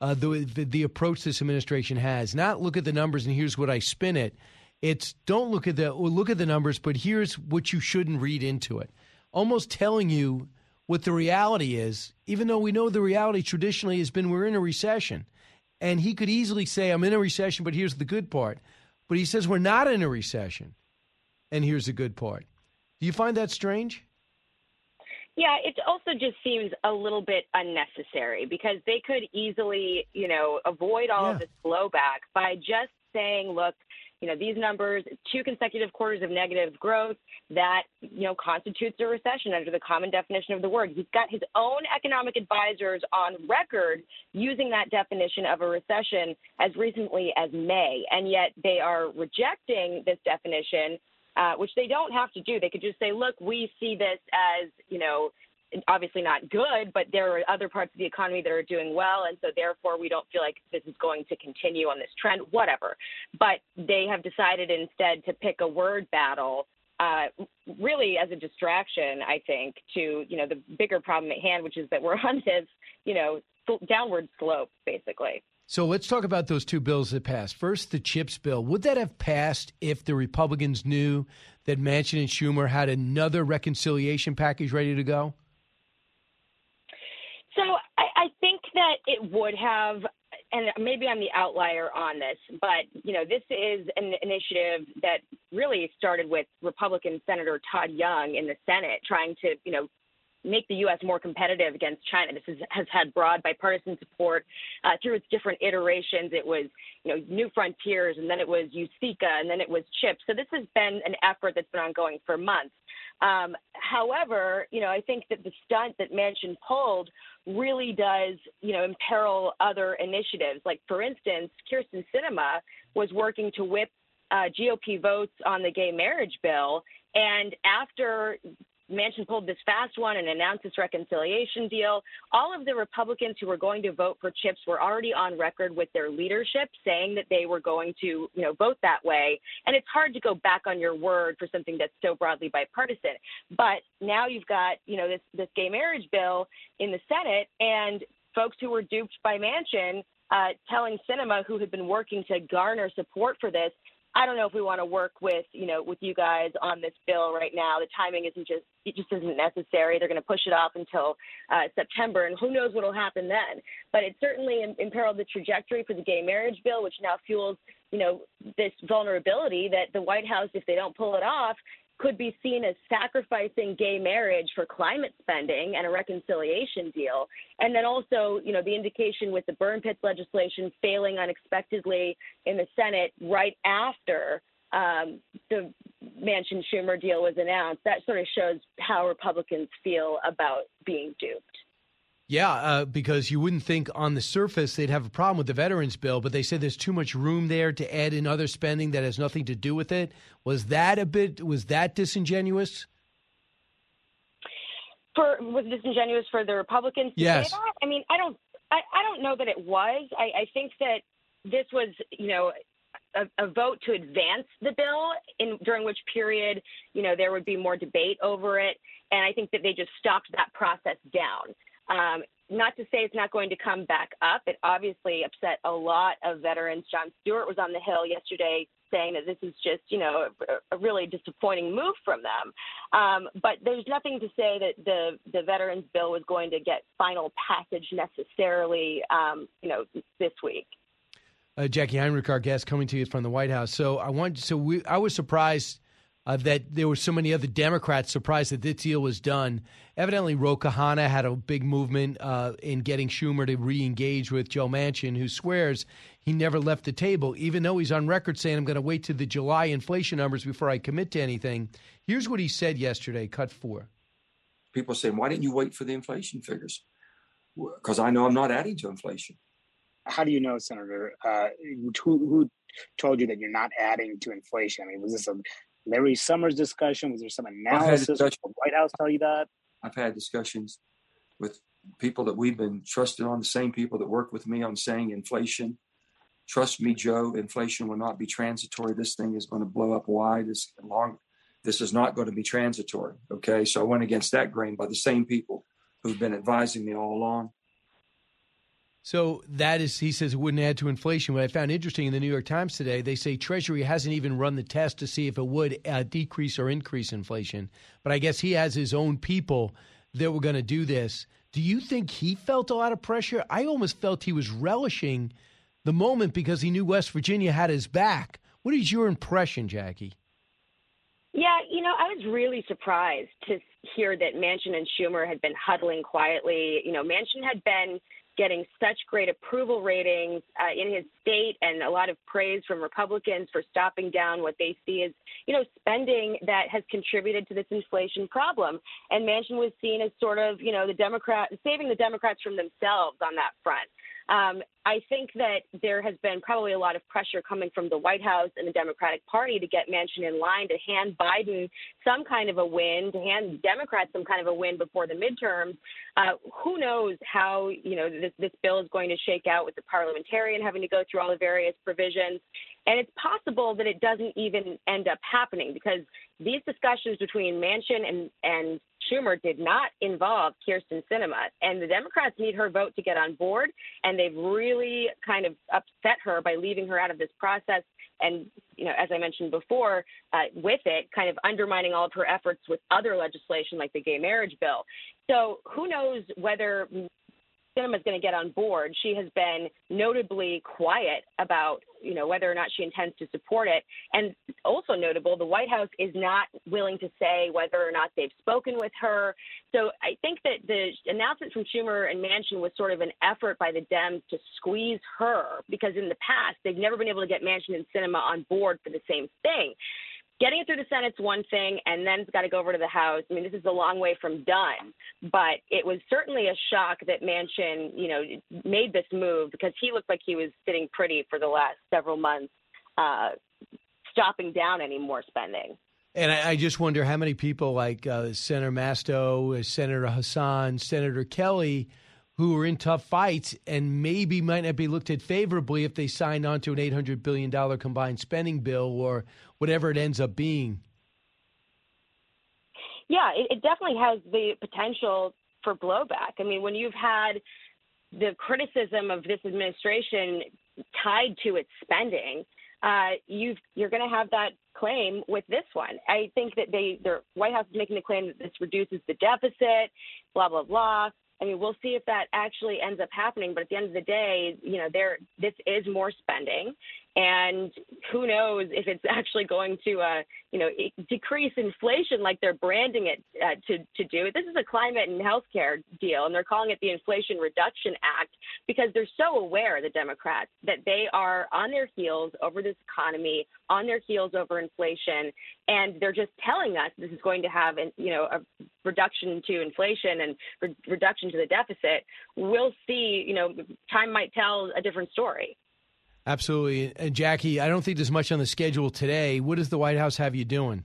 the approach this administration has. Not look at the numbers and here's what I spin it. It's don't look at the numbers, but here's what you shouldn't read into it. Almost telling you what the reality is, even though we know the reality traditionally has been we're in a recession. And he could easily say, I'm in a recession, but here's the good part. But he says we're not in a recession, and here's the good part. Do you find that strange? Yeah, it also just seems a little bit unnecessary because they could easily, avoid all of this blowback by just saying, look, these numbers, 2 consecutive quarters of negative growth, that, constitutes a recession under the common definition of the word. He's got his own economic advisors on record using that definition of a recession as recently as May, and yet they are rejecting this definition, which they don't have to do. They could just say, look, we see this as, obviously not good, but there are other parts of the economy that are doing well, and so therefore we don't feel like this is going to continue on this trend, whatever. But they have decided instead to pick a word battle, really as a distraction, I think, to, the bigger problem at hand, which is that we're on this, downward slope, basically. So let's talk about those 2 bills that passed. First, the CHIPS bill. Would that have passed if the Republicans knew that Manchin and Schumer had another reconciliation package ready to go? So I think that it would have, and maybe I'm the outlier on this, but, this is an initiative that really started with Republican Senator Todd Young in the Senate trying to, make the U.S. more competitive against China. This has had broad bipartisan support through its different iterations. It was, New Frontiers, and then it was USICA, and then it was CHIPS. So this has been an effort that's been ongoing for months. However, I think that the stunt that Manchin pulled really does, imperil other initiatives. Like, for instance, Kyrsten Sinema was working to whip GOP votes on the gay marriage bill. And after Manchin pulled this fast one and announced this reconciliation deal, all of the Republicans who were going to vote for CHIPS were already on record with their leadership saying that they were going to, vote that way. And it's hard to go back on your word for something that's so broadly bipartisan. But now you've got, this gay marriage bill in the Senate, and folks who were duped by Manchin telling Sinema, who had been working to garner support for this, I don't know if we want to work with you guys on this bill right now. The timing it just isn't necessary. They're going to push it off until September, and who knows what will happen then. But it certainly imperiled the trajectory for the gay marriage bill, which now fuels, this vulnerability that the White House, if they don't pull it off, could be seen as sacrificing gay marriage for climate spending and a reconciliation deal. And then also, the indication with the burn pits legislation failing unexpectedly in the Senate right after the Manchin-Schumer deal was announced, that sort of shows how Republicans feel about being duped. Yeah, because you wouldn't think on the surface they'd have a problem with the veterans bill, but they said there's too much room there to add in other spending that has nothing to do with it. Was that disingenuous? Was it disingenuous for the Republicans to yes. say that? I mean, I don't know that it was. I think that this was, a vote to advance the bill, during which period, there would be more debate over it. And I think that they just stopped that process down. Not to say it's not going to come back up. It obviously upset a lot of veterans. Jon Stewart was on the Hill yesterday saying that this is just, a really disappointing move from them. But there's nothing to say that the veterans bill was going to get final passage necessarily, this week. Jackie Heinrich, our guest, coming to you from the White House. So I was surprised that there were so many other Democrats surprised that this deal was done. Evidently, Ro Khanna had a big movement in getting Schumer to re-engage with Joe Manchin, who swears he never left the table, even though he's on record saying, I'm going to wait to the July inflation numbers before I commit to anything. Here's what he said yesterday, cut 4. People saying, why didn't you wait for the inflation figures? Because I know I'm not adding to inflation. How do you know, Senator? Who told you that you're not adding to inflation? I mean, was this a Larry Summers discussion? Was there some analysis? Did the White House tell you that? I've had discussions with people that we've been trusted on, the same people that work with me on saying inflation. Trust me, Joe, inflation will not be transitory. This thing is going to blow up wide. This is not going to be transitory. Okay, so I went against that grain by the same people who've been advising me all along. So that is, he says, it wouldn't add to inflation. What I found interesting in the New York Times today, they say Treasury hasn't even run the test to see if it would decrease or increase inflation. But I guess he has his own people that were going to do this. Do you think he felt a lot of pressure? I almost felt he was relishing the moment because he knew West Virginia had his back. What is your impression, Jackie? Yeah, I was really surprised to hear that Manchin and Schumer had been huddling quietly. Manchin had been getting such great approval ratings in his state and a lot of praise from Republicans for stopping down what they see as, spending that has contributed to this inflation problem. And Manchin was seen as sort of, saving the Democrats from themselves on that front. I think that there has been probably a lot of pressure coming from the White House and the Democratic Party to get Manchin in line to hand Biden some kind of a win, to hand Democrats some kind of a win before the midterms. Who knows how, this bill is going to shake out with the parliamentarian having to go through all the various provisions. And it's possible that it doesn't even end up happening because these discussions between Manchin and Schumer did not involve Kyrsten Sinema. And the Democrats need her vote to get on board. And they've really kind of upset her by leaving her out of this process. And, as I mentioned before, with it, kind of undermining all of her efforts with other legislation like the gay marriage bill. So who knows whether Sinema is going to get on board. She has been notably quiet about, whether or not she intends to support it. And also notable, the White House is not willing to say whether or not they've spoken with her. So I think that the announcement from Schumer and Manchin was sort of an effort by the Dems to squeeze her because in the past, they've never been able to get Manchin and Sinema on board for the same thing. Getting it through the Senate's one thing, and then it's got to go over to the House. I mean, this is a long way from done, but it was certainly a shock that Manchin, made this move because he looked like he was sitting pretty for the last several months, stopping down any more spending. And I just wonder how many people like Senator Masto, Senator Hassan, Senator Kelly, who are in tough fights and maybe might not be looked at favorably if they signed on to an $800 billion combined spending bill or whatever it ends up being. Yeah, it definitely has the potential for blowback. I mean, when you've had the criticism of this administration tied to its spending, you're going to have that claim with this one. I think that the White House is making the claim that this reduces the deficit, blah, blah, blah. I mean, we'll see if that actually ends up happening. But at the end of the day, this is more spending. And who knows if it's actually going to, decrease inflation like they're branding it to do. This is a climate and healthcare deal, and they're calling it the Inflation Reduction Act because they're so aware, the Democrats, that they are on their heels over this economy, on their heels over inflation, and they're just telling us this is going to have, a reduction to inflation and reduction to the deficit. We'll see, time might tell a different story. Absolutely. And Jackie, I don't think there's much on the schedule today. What does the White House have you doing?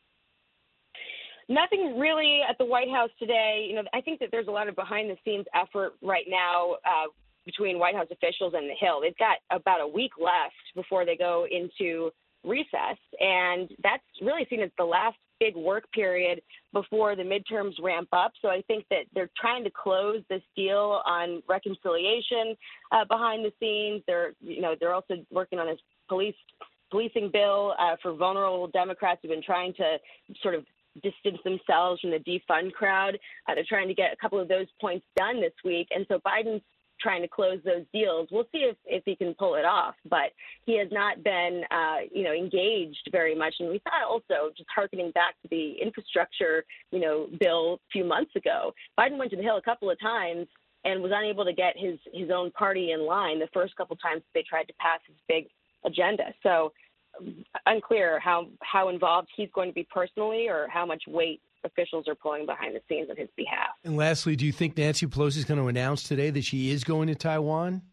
Nothing really at the White House today. I think that there's a lot of behind-the-scenes effort right now between White House officials and the Hill. They've got about a week left before they go into recess, and that's really seen as the last big work period before the midterms ramp up. So I think that they're trying to close this deal on reconciliation behind the scenes. They're also working on this policing bill for vulnerable Democrats who've been trying to sort of distance themselves from the defund crowd. They're trying to get a couple of those points done this week. And so Biden's trying to close those deals. We'll see if he can pull it off, but he has not been, engaged very much. And we thought also, just hearkening back to the infrastructure, bill a few months ago, Biden went to the Hill a couple of times and was unable to get his own party in line the first couple of times they tried to pass his big agenda. So unclear how involved he's going to be personally or how much weight officials are pulling behind the scenes on his behalf. And lastly, do you think Nancy Pelosi is going to announce today that she is going to Taiwan?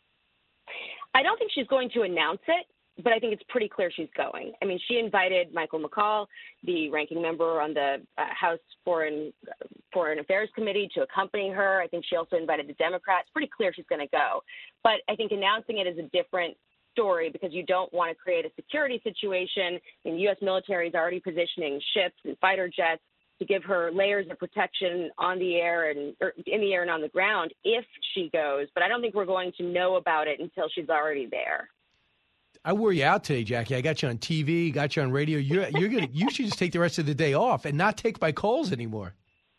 I don't think she's going to announce it, but I think it's pretty clear she's going. I mean, she invited Michael McCaul, the ranking member on the House Foreign Affairs Committee, to accompany her. I think she also invited the Democrats. Pretty clear she's going to go. But I think announcing it is a different story because you don't want to create a security situation. I mean, the U.S. military is already positioning ships and fighter jets to give her layers of protection on the air in the air and on the ground if she goes. But I don't think we're going to know about it until she's already there. I wore you out today, Jackie. I got you on TV, got you on radio. You should just take the rest of the day off and not take my calls anymore.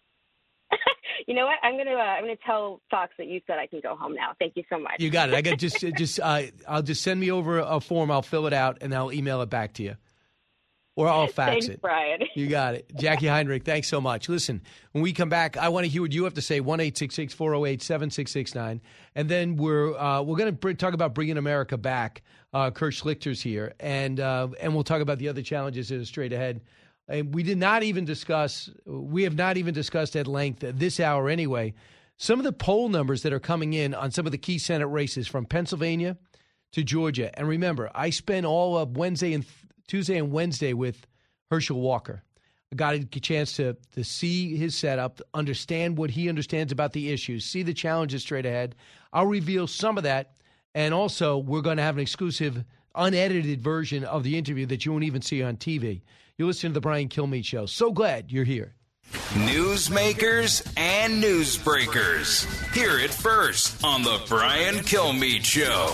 You know what? I'm gonna tell Fox that you said I can go home now. Thank you so much. You got it. I got I'll just send me over a form. I'll fill it out and I'll email it back to you, or I'll fax Thanks, it. Brian. You got it, Jackie Heinrich. Thanks so much. Listen, when we come back, I want to hear what you have to say. 1-866-408-7669, and then we're going to talk about bringing America back. Kurt Schlichter's here, and we'll talk about the other challenges that are straight ahead. And we have not even discussed at length this hour anyway, some of the poll numbers that are coming in on some of the key Senate races from Pennsylvania to Georgia. And remember, I spent all of Tuesday and Wednesday with Herschel Walker. I got a chance to see his setup, understand what he understands about the issues, see the challenges straight ahead. I'll reveal some of that. And also, we're going to have an exclusive, unedited version of the interview that you won't even see on TV. You're listening to The Brian Kilmeade Show. So glad you're here. Newsmakers and newsbreakers. Hear it first on The Brian Kilmeade Show.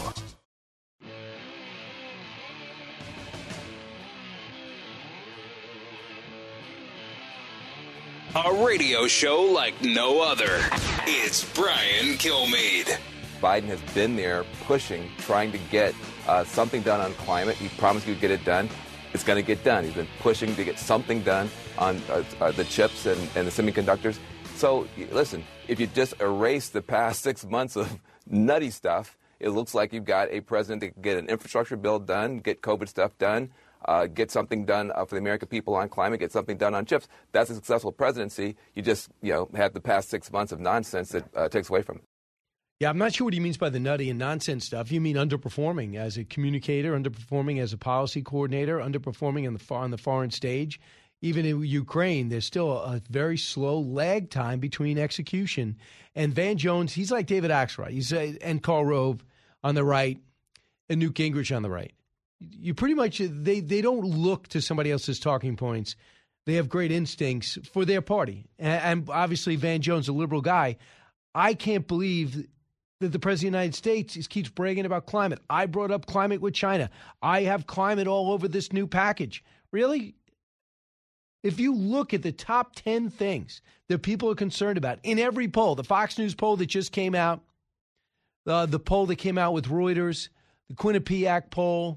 A radio show like no other. It's Brian Kilmeade. Biden has been there pushing, trying to get something done on climate. He promised he would get it done. It's going to get done. He's been pushing to get something done on the chips and the semiconductors. So, listen, if you just erase the past 6 months of nutty stuff, it looks like you've got a president that can get an infrastructure bill done, get COVID stuff done, get something done for the American people on climate, get something done on chips. That's a successful presidency. You just, had the past 6 months of nonsense that takes away from it. Yeah, I'm not sure what he means by the nutty and nonsense stuff. You mean underperforming as a communicator, underperforming as a policy coordinator, underperforming on the foreign stage. Even in Ukraine, there's still a very slow lag time between execution. And Van Jones, he's like David Axelrod. And Karl Rove on the right and Newt Gingrich on the right. You pretty much, they don't look to somebody else's talking points. They have great instincts for their party. And obviously Van Jones, a liberal guy. I can't believe that the President of the United States keeps bragging about climate. I brought up climate with China. I have climate all over this new package. Really? If you look at the top 10 things that people are concerned about in every poll, the Fox News poll that just came out, the poll that came out with Reuters, the Quinnipiac poll,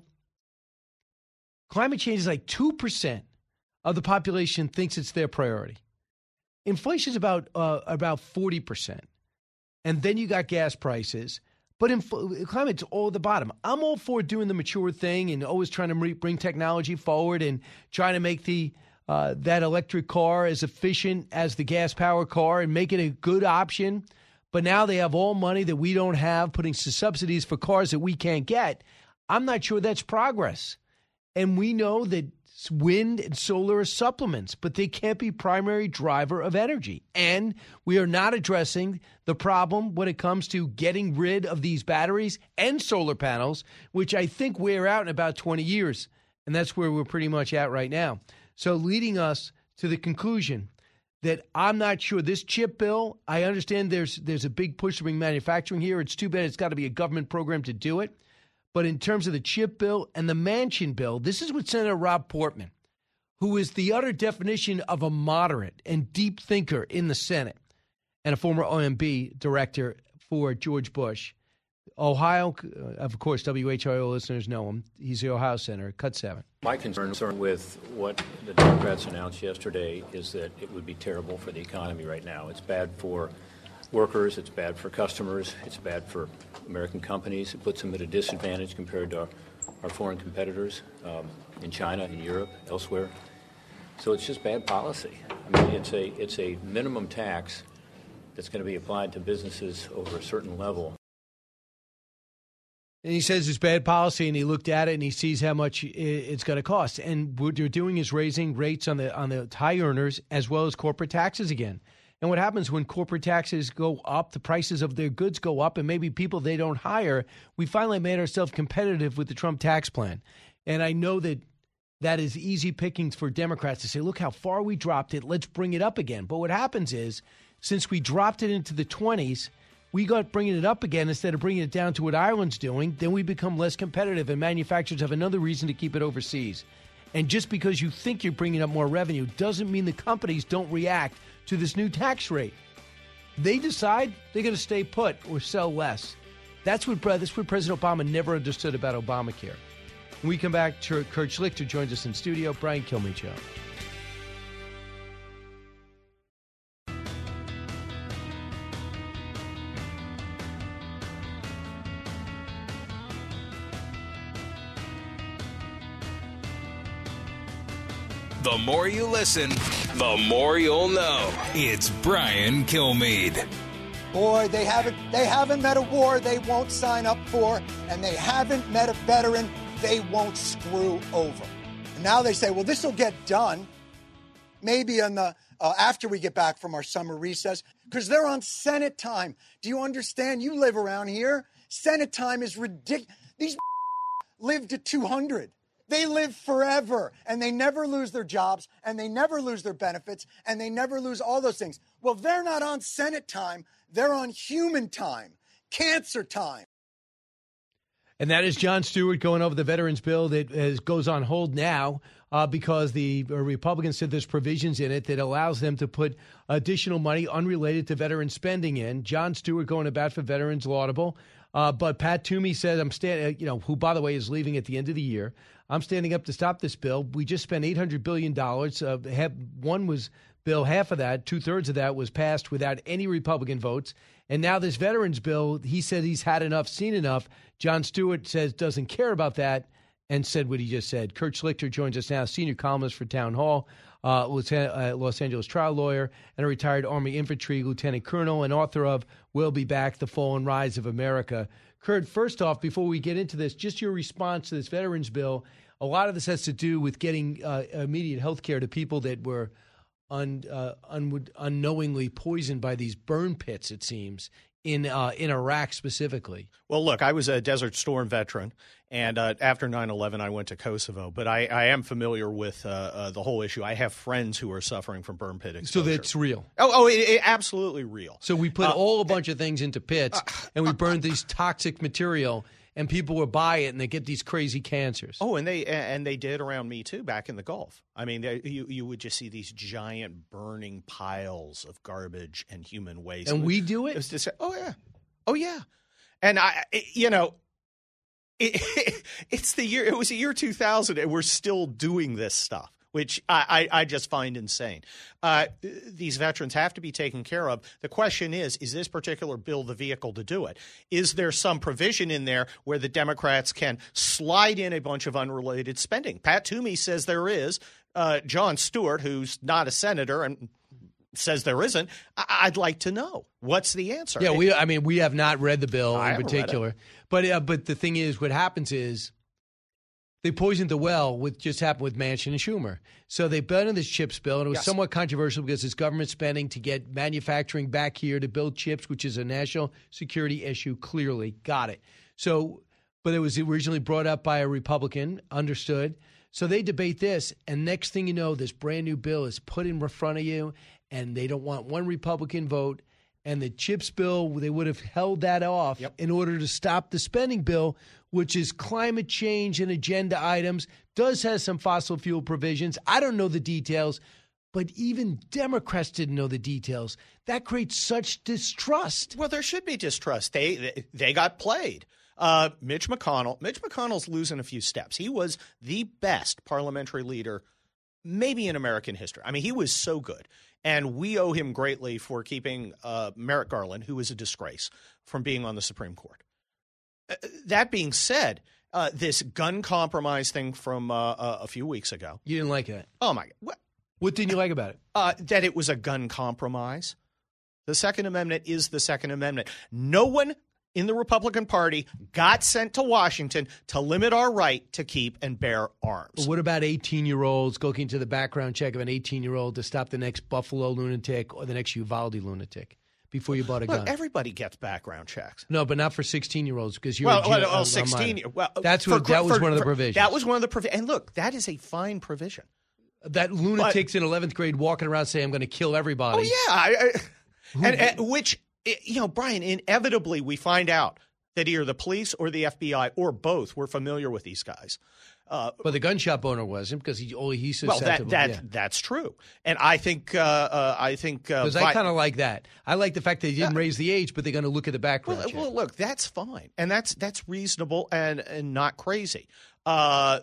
climate change is like 2% of the population thinks it's their priority. Inflation is about 40%. And then you got gas prices. But climate's all at the bottom. I'm all for doing the mature thing and always trying to bring technology forward and trying to make that electric car as efficient as the gas-powered car and make it a good option. But now they have all money that we don't have, putting subsidies for cars that we can't get. I'm not sure that's progress. And we know that wind and solar are supplements, but they can't be primary driver of energy. And we are not addressing the problem when it comes to getting rid of these batteries and solar panels, which I think wear out in about 20 years. And that's where we're pretty much at right now. So leading us to the conclusion that I'm not sure this chip bill, I understand there's a big push to bring manufacturing here. It's too bad it's got to be a government program to do it. But in terms of the chip bill and the Manchin bill, this is what Senator Rob Portman, who is the utter definition of a moderate and deep thinker in the Senate and a former OMB director for George Bush. Ohio, of course, WHIO listeners know him. He's the Ohio Senator, Cut 7. My concern with what the Democrats announced yesterday is that it would be terrible for the economy right now. It's bad for workers, it's bad for customers, it's bad for American companies. It puts them at a disadvantage compared to our foreign competitors in China, in Europe, elsewhere. So it's just bad policy. I mean, it's a minimum tax that's going to be applied to businesses over a certain level. And he says it's bad policy, and he looked at it and he sees how much it's going to cost. And what they're doing is raising rates on the high earners as well as corporate taxes again. And what happens when corporate taxes go up, the prices of their goods go up, and maybe people they don't hire, we finally made ourselves competitive with the Trump tax plan. And I know that is easy pickings for Democrats to say, look how far we dropped it, let's bring it up again. But what happens is, since we dropped it into the 20s, we got bringing it up again instead of bringing it down to what Ireland's doing, then we become less competitive, and manufacturers have another reason to keep it overseas. And just because you think you're bringing up more revenue doesn't mean the companies don't react to this new tax rate. They decide they're going to stay put or sell less. That's what President Obama never understood about Obamacare. When we come back, Kurt Schlichter joins us in studio. Brian Kilmeade Show. The more you listen, the more you'll know. It's Brian Kilmeade. Boy, they haven't met a war they won't sign up for, and they haven't met a veteran they won't screw over. And now they say, well, this will get done maybe on the after we get back from our summer recess, because they're on Senate time. Do you understand? You live around here. Senate time is ridiculous. These live to 200. They live forever, and they never lose their jobs, and they never lose their benefits, and they never lose all those things. Well, they're not on Senate time. They're on human time, cancer time. And that is Jon Stewart going over the veterans bill that goes on hold now because the Republicans said there's provisions in it that allows them to put additional money unrelated to veteran spending in. Jon Stewart going to bat for veterans, laudable. But Pat Toomey said, I'm standing, who, by the way, is leaving at the end of the year. I'm standing up to stop this bill. We just spent $800 billion. One was bill, half of that, 2/3 of that was passed without any Republican votes. And now this veterans bill, he said he's had enough, seen enough. Jon Stewart says doesn't care about that and said what he just said. Kurt Schlichter joins us now, senior columnist for Town Hall, Los Angeles trial lawyer, and a retired Army infantry lieutenant colonel and author of We'll Be Back, The Fall and Rise of America. Kurt, first off, before we get into this, just your response to this veterans bill. A lot of this has to do with getting immediate health care to people that were unknowingly poisoned by these burn pits, it seems, in Iraq specifically. Well, look, I was a Desert Storm veteran, and after 9/11, I went to Kosovo. But I am familiar with the whole issue. I have friends who are suffering from burn pit exposure. So that's real? It absolutely real. So we put a bunch of things into pits, and we burned these toxic material, and people will buy it, and they get these crazy cancers. Oh, and they did around me, too, back in the Gulf. I mean, you would just see these giant burning piles of garbage and human waste. And we do it? It was just, oh, yeah. And, it's the year – it was the year 2000, and we're still doing this stuff, which I just find insane. These veterans have to be taken care of. The question is this particular bill the vehicle to do it? Is there some provision in there where the Democrats can slide in a bunch of unrelated spending? Pat Toomey says there is. Jon Stewart, who's not a senator and says there isn't, I'd like to know. What's the answer? Yeah, we have not read the bill in particular. But the thing is, what happens is They poisoned the well with just happened with Manchin and Schumer. So they burned in this chips bill, and it was somewhat controversial because it's government spending to get manufacturing back here to build chips, which is a national security issue, clearly. Got it. So, but it was originally brought up by a Republican, understood. So they debate this, and next thing you know, this brand new bill is put in front of you, and they don't want one Republican vote. And the CHIPS bill, they would have held that off in order to stop the spending bill, which is climate change and agenda items, does have some fossil fuel provisions. I don't know the details, but even Democrats didn't know the details. That creates such distrust. Well, there should be distrust. They got played. Mitch McConnell's losing a few steps. He was the best parliamentary leader maybe in American history. I mean, he was so good. And we owe him greatly for keeping Merrick Garland, who is a disgrace, from being on the Supreme Court. That being said, this gun compromise thing from a few weeks ago. You didn't like that? Oh, my God. What didn't you like about it? That it was a gun compromise. The Second Amendment is the Second Amendment. No one in the Republican Party got sent to Washington to limit our right to keep and bear arms. What about 18-year-olds going to the background check of an 18-year-old to stop the next Buffalo lunatic or the next Uvalde lunatic before you bought a gun? Everybody gets background checks. No, but not for 16-year-olds because you're 16. Well, that was one of the provisions. That was one of the provisions. And look, that is a fine provision. That lunatic's in 11th grade walking around saying, I'm going to kill everybody. Oh, yeah. And which... Brian, inevitably we find out that either the police or the FBI or both were familiar with these guys. But the gun shop owner wasn't because he's susceptible. Well, that's true, and I think because I kind of like that. I like the fact that they didn't raise the age, but they're going to look at the background. Well, look, that's fine, and that's reasonable and not crazy. The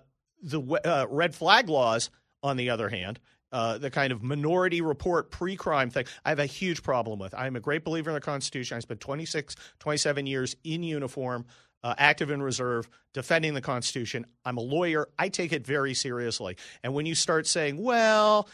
red flag laws, on the other hand. The kind of minority report pre-crime thing, I have a huge problem with. I'm a great believer in the Constitution. I spent 27 years in uniform, active in reserve, defending the Constitution. I'm a lawyer. I take it very seriously. And when you start saying, well,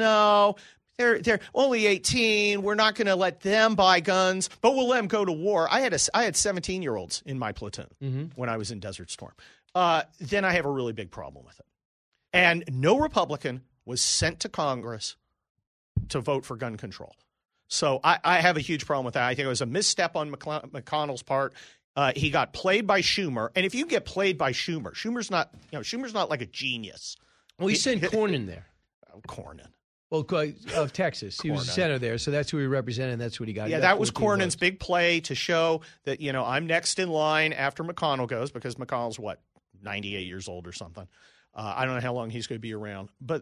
they're only 18. We're not going to let them buy guns, but we'll let them go to war. I had 17-year-olds in my platoon when I was in Desert Storm. Then I have a really big problem with it. And no Republican was sent to Congress to vote for gun control. So I have a huge problem with that. I think it was a misstep on McConnell's part. He got played by Schumer. And if you get played by Schumer's not like a genius. Well, he sent Cornyn there. Cornyn. Well, of Texas. He was a senator there, so that's who he represented, and that's what he got. Yeah, that was Cornyn's big play to show that, I'm next in line after McConnell goes because McConnell's, 98 years old or something. I don't know how long he's going to be around, but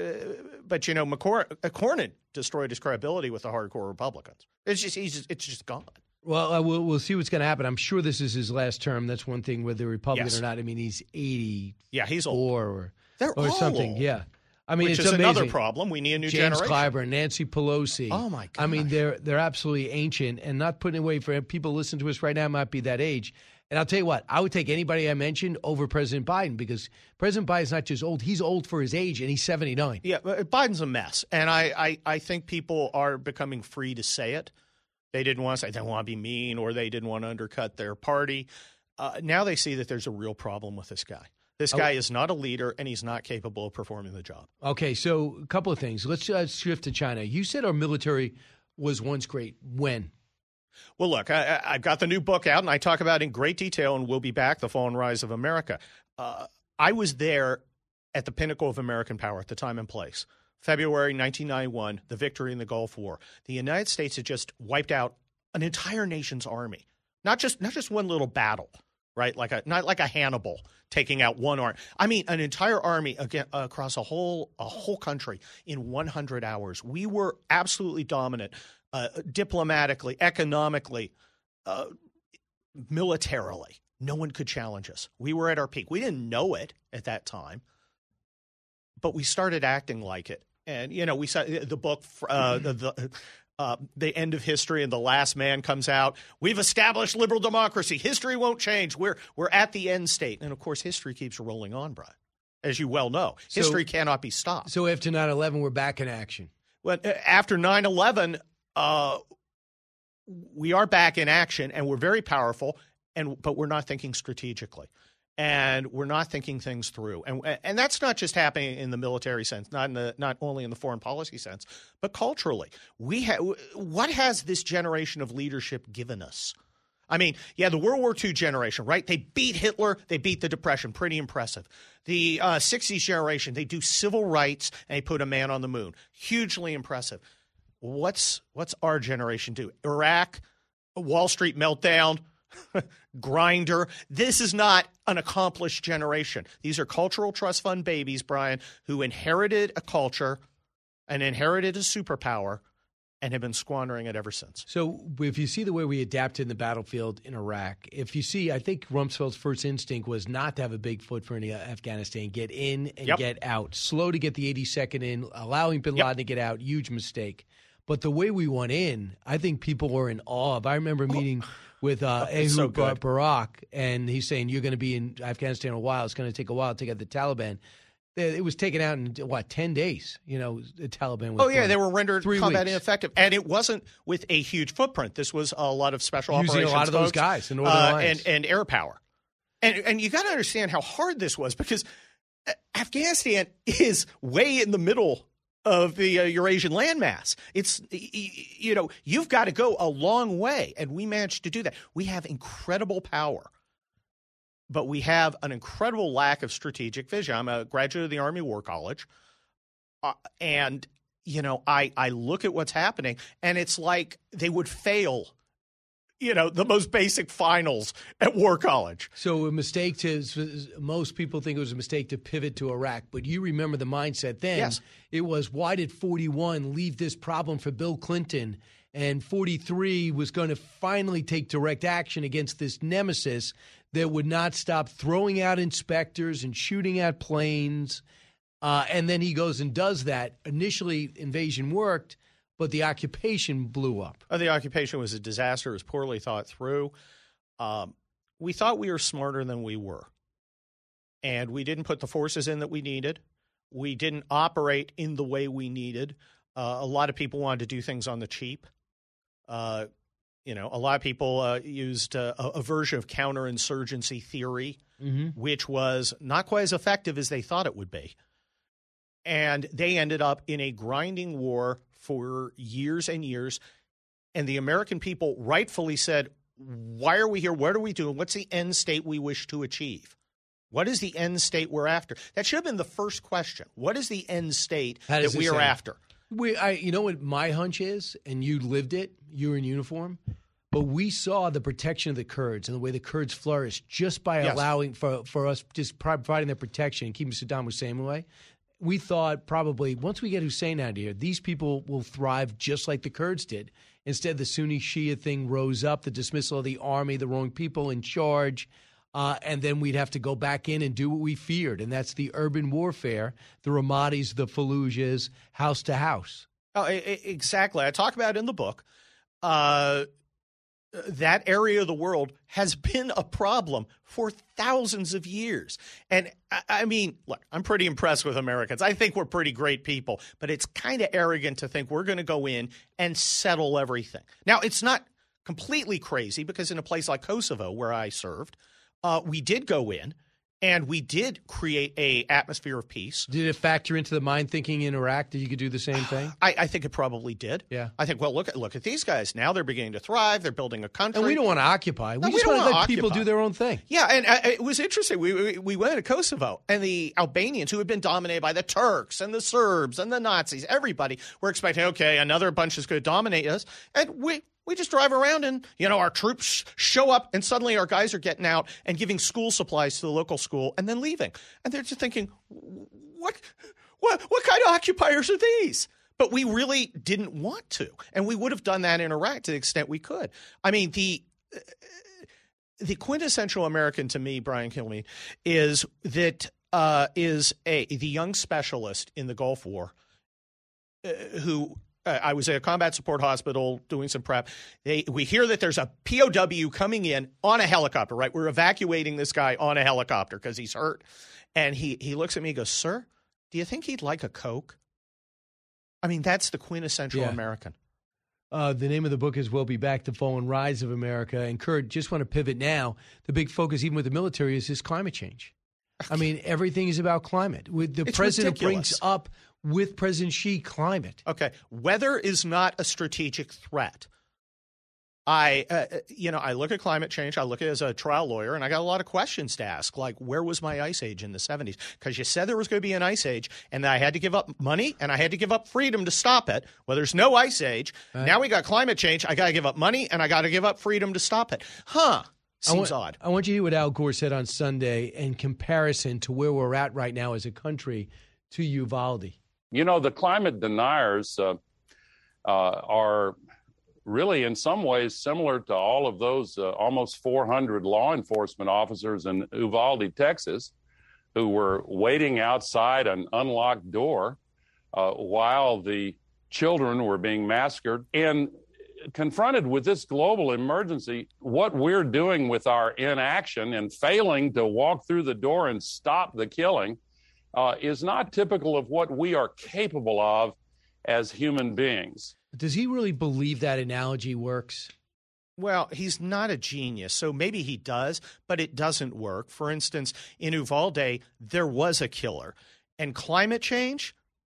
Cornyn destroyed his credibility with the hardcore Republicans. It's just gone. Well, we'll see what's going to happen. I'm sure this is his last term. That's one thing, whether Republican or not. I mean, he's 80. Yeah, he's old. Or something. Old. Yeah. I mean, which it's is amazing. Another problem. We need a new James generation. Clyburn, Nancy Pelosi. Oh my God! I mean, they're absolutely ancient, and not putting away for people listening to us right now might be that age. And I'll tell you what, I would take anybody I mentioned over President Biden because President Biden's not just old; he's old for his age, and he's 79. Yeah, Biden's a mess, and I think people are becoming free to say it. They didn't want to say they want to be mean, or they didn't want to undercut their party. Now they see that there's a real problem with this guy. This guy is not a leader, and he's not capable of performing the job. Okay, so a couple of things. Let's shift to China. You said our military was once great. When? Well, look, I've got the new book out, and I talk about it in great detail, and We'll Be Back, The Fall and Rise of America. I was there at the pinnacle of American power at the time and place. February 1991, the victory in the Gulf War. The United States had just wiped out an entire nation's army, not just one little battle, right? Not like a Hannibal taking out one army. I mean, an entire army across a whole country in 100 hours. We were absolutely dominant. Diplomatically, economically, militarily. No one could challenge us. We were at our peak. We didn't know it at that time, but we started acting like it. And, we saw the book, The End of History and The Last Man comes out. We've established liberal democracy. History won't change. We're at the end state. And, of course, history keeps rolling on, Brian, as you well know. History cannot be stopped. So after 9/11, we're back in action. Well, after 9/11, we are back in action, and we're very powerful, but we're not thinking strategically. and we're not thinking things through. And that's not just happening in the military sense, not only in the foreign policy sense, but culturally. What has this generation of leadership given us? I mean, yeah, the World War II generation, right? They beat Hitler. They beat the Depression. Pretty impressive. The 60s generation, they do civil rights, and they put a man on the moon. Hugely impressive. What's our generation do? Iraq, Wall Street meltdown, Grindr. This is not an accomplished generation. These are cultural trust fund babies, Brian, who inherited a culture and inherited a superpower and have been squandering it ever since. So if you see the way we adapted in the battlefield in Iraq, if you see, I think Rumsfeld's first instinct was not to have a big footprint in Afghanistan, get in and get out. Slow to get the 82nd in, allowing bin Laden to get out, huge mistake. But the way we went in, I think people were in awe of. I remember meeting with Ehud Barak, and he's saying, you're going to be in Afghanistan a while. It's going to take a while to take out the Taliban. It was taken out in, 10 days? The Taliban was they were rendered combat ineffective. And it wasn't with a huge footprint. This was a lot of special operations operations a lot of those guys in Northern Alliance. And air power. And you got to understand how hard this was, because Afghanistan is way in the middle of the Eurasian landmass. It's, you've got to go a long way, and we managed to do that. We have incredible power, but we have an incredible lack of strategic vision. I'm a graduate of the Army War College, and, I look at what's happening, and it's like they would fail the most basic finals at War College. So a mistake most people think it was a mistake to pivot to Iraq, but you remember the mindset then. Yes. It was, why did 41 leave this problem for Bill Clinton? And 43 was going to finally take direct action against this nemesis that would not stop throwing out inspectors and shooting at planes. And then he goes and does that. Initially, invasion worked, but the occupation blew up. The occupation was a disaster. It was poorly thought through. We thought we were smarter than we were. And we didn't put the forces in that we needed. We didn't operate in the way we needed. A lot of people wanted to do things on the cheap. A lot of people used a version of counterinsurgency theory, which was not quite as effective as they thought it would be. And they ended up in a grinding war for years and years. And the American people rightfully said, why are we here? What are we doing? What's the end state we wish to achieve? What is the end state we're after? That should have been the first question. What is the end state that we are after? You know what my hunch is, and you lived it, you were in uniform, but we saw the protection of the Kurds and the way the Kurds flourished just by allowing for us, just providing their protection and keeping Saddam Hussein away. We thought probably once we get Hussein out of here, these people will thrive just like the Kurds did. Instead, the Sunni Shia thing rose up, the dismissal of the army, the wrong people in charge, and then we'd have to go back in and do what we feared, and that's the urban warfare, the Ramatis, the Fallujahs, house to house. Oh, exactly. I talk about it in the book. That area of the world has been a problem for thousands of years. And I mean, look, I'm pretty impressed with Americans. I think we're pretty great people, but it's kind of arrogant to think we're going to go in and settle everything. Now, it's not completely crazy because in a place like Kosovo, where I served, we did go in and we did create an atmosphere of peace. Did it factor into the mind thinking in Iraq that you could do the same thing? I think it probably did. Yeah. I think, well, look at these guys. Now they're beginning to thrive. They're building a country. And we don't want to occupy. We just want to let people do their own thing. Yeah, and it was interesting. We went to Kosovo, and the Albanians, who had been dominated by the Turks and the Serbs and the Nazis, everybody were expecting, okay, another bunch is going to dominate us. And we just drive around and, our troops show up and suddenly our guys are getting out and giving school supplies to the local school and then leaving. And they're just thinking, what kind of occupiers are these? But we really didn't want to. And we would have done that in Iraq to the extent we could. I mean, the quintessential American to me, Brian Kilmeade, is the young specialist in the Gulf War who – I was at a combat support hospital doing some prep. We hear that there's a POW coming in on a helicopter, right? We're evacuating this guy on a helicopter because he's hurt. And he looks at me and goes, "Sir, do you think he'd like a Coke?" I mean, that's the quintessential American. The name of the book is We'll Be Back, The Fall and Rise of America. And Kurt, just want to pivot now. The big focus, even with the military, is climate change. I mean, everything is about climate. It's president ridiculous. Brings up with President Xi climate. Okay. Weather is not a strategic threat. I look at climate change. I look at it as a trial lawyer, and I got a lot of questions to ask, like, where was my ice age in the 70s? Because you said there was going to be an ice age, and I had to give up money, and I had to give up freedom to stop it. Well, there's no ice age. Right. Now we got climate change. I got to give up money, and I got to give up freedom to stop it. Seems odd. I want you to hear what Al Gore said on Sunday in comparison to where we're at right now as a country to Uvalde. You know, the climate deniers are really in some ways similar to all of those almost 400 law enforcement officers in Uvalde, Texas, who were waiting outside an unlocked door while the children were being massacred. And confronted with this global emergency, what we're doing with our inaction and failing to walk through the door and stop the killing is not typical of what we are capable of as human beings. Does he really believe that analogy works? Well, he's not a genius, so maybe he does, but it doesn't work. For instance, in Uvalde, there was a killer. And climate change,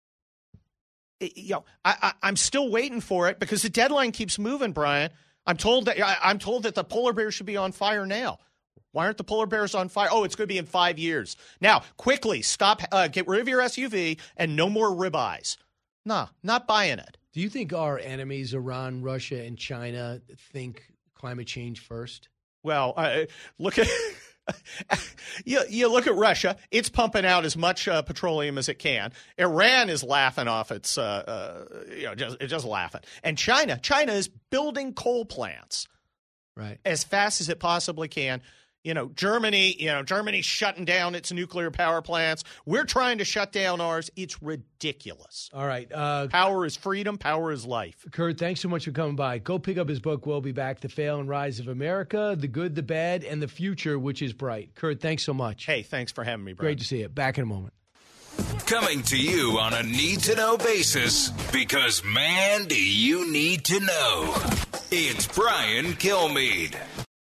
I'm still waiting for it because the deadline keeps moving, Brian. I'm told that the polar bears should be on fire now. Why aren't the polar bears on fire? Oh, it's going to be in 5 years. Now, quickly, stop, get rid of your SUV and no more ribeyes. Nah, not buying it. Do you think our enemies, Iran, Russia, and China, think climate change first? Well, look at you look at Russia. It's pumping out as much petroleum as it can. Iran is laughing off its, just laughing. And China is building coal plants, right, as fast as it possibly can. Germany's shutting down its nuclear power plants. We're trying to shut down ours. It's ridiculous. All right. Power is freedom. Power is life. Kurt, thanks so much for coming by. Go pick up his book, We'll Be Back, The Fall and Rise of America, The Good, the Bad, and the Future, which is bright. Kurt, thanks so much. Hey, thanks for having me, Brian. Great to see you. Back in a moment. Coming to you on a need-to-know basis, because, man, do you need to know. It's Brian Kilmeade.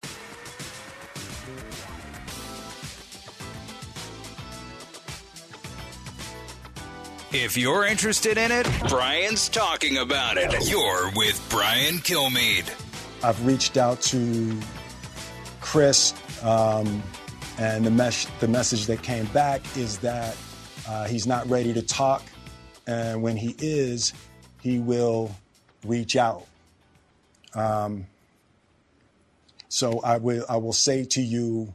If you're interested in it, Brian's talking about it. You're with Brian Kilmeade. I've reached out to Chris, and the message that came back is that he's not ready to talk, and when he is, he will reach out. So I will say to you,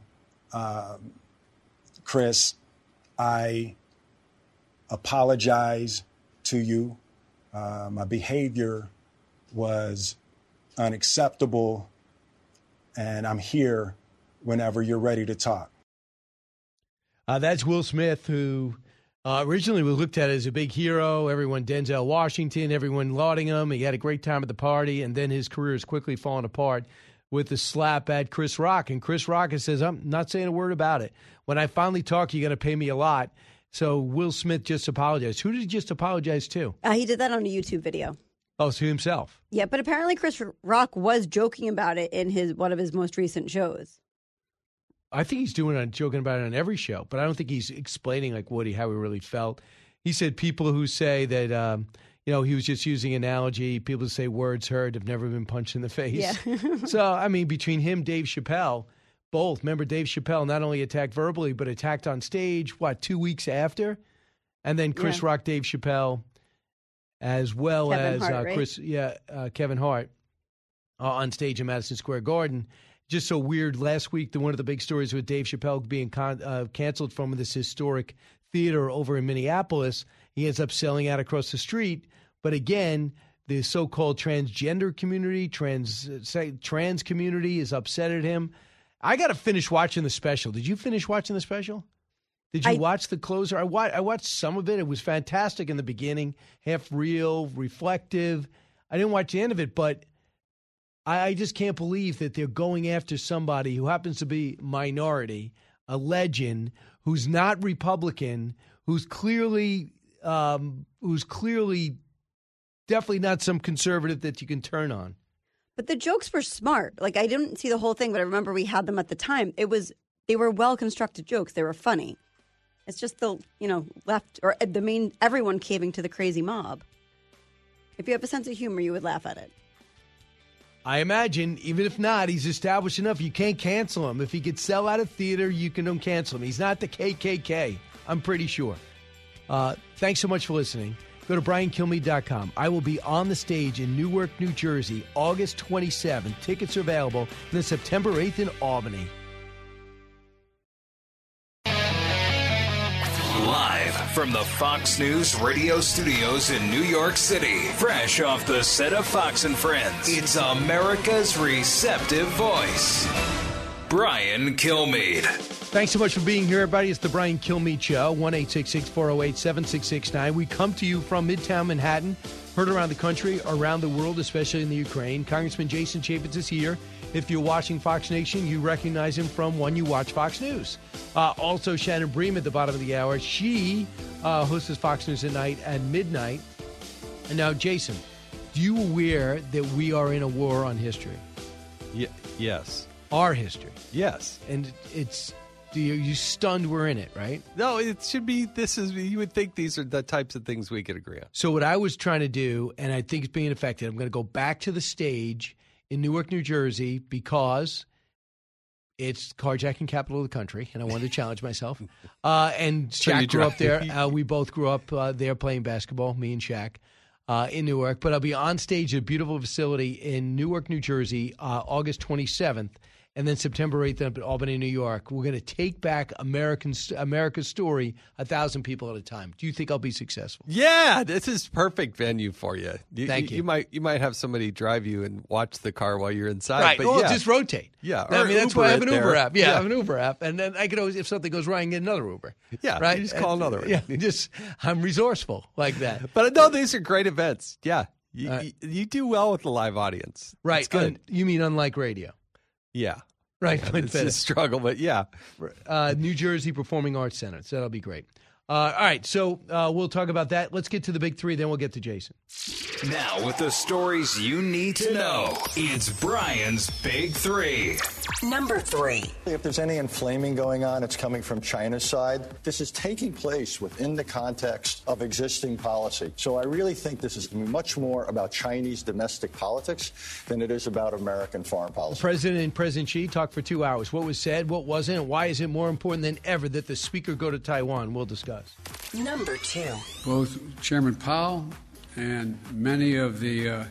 Chris, I apologize to you. My behavior was unacceptable, and I'm here whenever you're ready to talk. That's Will Smith, who originally was looked at as a big hero. Everyone, Denzel Washington, everyone lauding him. He had a great time at the party, and then his career is quickly falling apart with the slap at Chris Rock. And Chris Rock says, I'm not saying a word about it. When I finally talk, you're going to pay me a lot. So Will Smith just apologized. Who did he just apologize to? He did that on a YouTube video. Oh, to himself. Yeah, but apparently Chris Rock was joking about it in one of his most recent shows. I think he's joking about it on every show, but I don't think he's explaining how he really felt. He said people who say that he was just using analogy, people who say words heard have never been punched in the face. Yeah. So I mean, between him, Dave Chappelle. Both. Remember, Dave Chappelle not only attacked verbally, but attacked on stage, 2 weeks after? And then Chris Rock, Dave Chappelle, as well Kevin as Hart, Kevin Hart on stage in Madison Square Garden. Just so weird. Last week, one of the big stories with Dave Chappelle being canceled from this historic theater over in Minneapolis. He ends up selling out across the street. But again, the so-called transgender community, trans community is upset at him. I got to finish watching the special. Did you finish watching the special? Did you watch the closer? I watched some of it. It was fantastic in the beginning, half real, reflective. I didn't watch the end of it, but I just can't believe that they're going after somebody who happens to be minority, a legend, who's not Republican, who's clearly definitely not some conservative that you can turn on. But the jokes were smart. Like, I didn't see the whole thing, but I remember we had them at the time. They were well-constructed jokes. They were funny. It's just the, left or the main, everyone caving to the crazy mob. If you have a sense of humor, you would laugh at it. I imagine, even if not, he's established enough. You can't cancel him. If he could sell out a theater, you can cancel him. He's not the KKK, I'm pretty sure. Thanks so much for listening. Go to BrianKilmeade.com. I will be on the stage in Newark, New Jersey, August 27th. Tickets are available. And then September 8th in Albany. Live from the Fox News radio studios in New York City, fresh off the set of Fox and Friends, it's America's receptive voice, Brian Kilmeade. Thanks so much for being here, everybody. It's the Brian Kilmeade Show, 1-866-408-7669. We come to you from Midtown Manhattan, heard around the country, around the world, especially in the Ukraine. Congressman Jason Chaffetz is here. If you're watching Fox Nation, you recognize him from when you watch Fox News. Also, Shannon Bream at the bottom of the hour. She hosts Fox News at night at midnight. And now, Jason, do you aware that we are in a war on history? Yes. Our history? Yes. And it's... You stunned we're in it, right? No, it should be, you would think these are the types of things we could agree on. So what I was trying to do, and I think it's being effective, I'm going to go back to the stage in Newark, New Jersey, because it's carjacking capital of the country, and I wanted to challenge myself. And Shaq grew up there. We both grew up there playing basketball, me and Shaq, in Newark. But I'll be on stage at a beautiful facility in Newark, New Jersey, August 27th. And then September 8th up at Albany, New York. We're going to take back America's story 1,000 people at a time. Do you think I'll be successful? Yeah, this is perfect venue for you. Thank you. You might have somebody drive you and watch the car while you're inside. Right. But just rotate. Yeah. That's why I have an Uber app. Yeah, I have an Uber app. And then I could always, if something goes wrong, I can get another Uber. Yeah. Right. You just call another one. Yeah. I'm resourceful like that. But no, these are great events. Yeah. You do well with the live audience. Right. It's good. You mean unlike radio? Yeah. Right. It's a struggle, but yeah. New Jersey Performing Arts Center. So that'll be great. All right. So we'll talk about that. Let's get to the big three, then we'll get to Jason. Now, with the stories you need to know, it's Brian's Big Three. Number 3. If there's any inflaming going on, it's coming from China's side. This is taking place within the context of existing policy. So I really think this is much more about Chinese domestic politics than it is about American foreign policy. The President and President Xi talked for 2 hours. What was said, what wasn't, and why is it more important than ever that the speaker go to Taiwan? We'll discuss. Number 2. Both Chairman Powell and many of the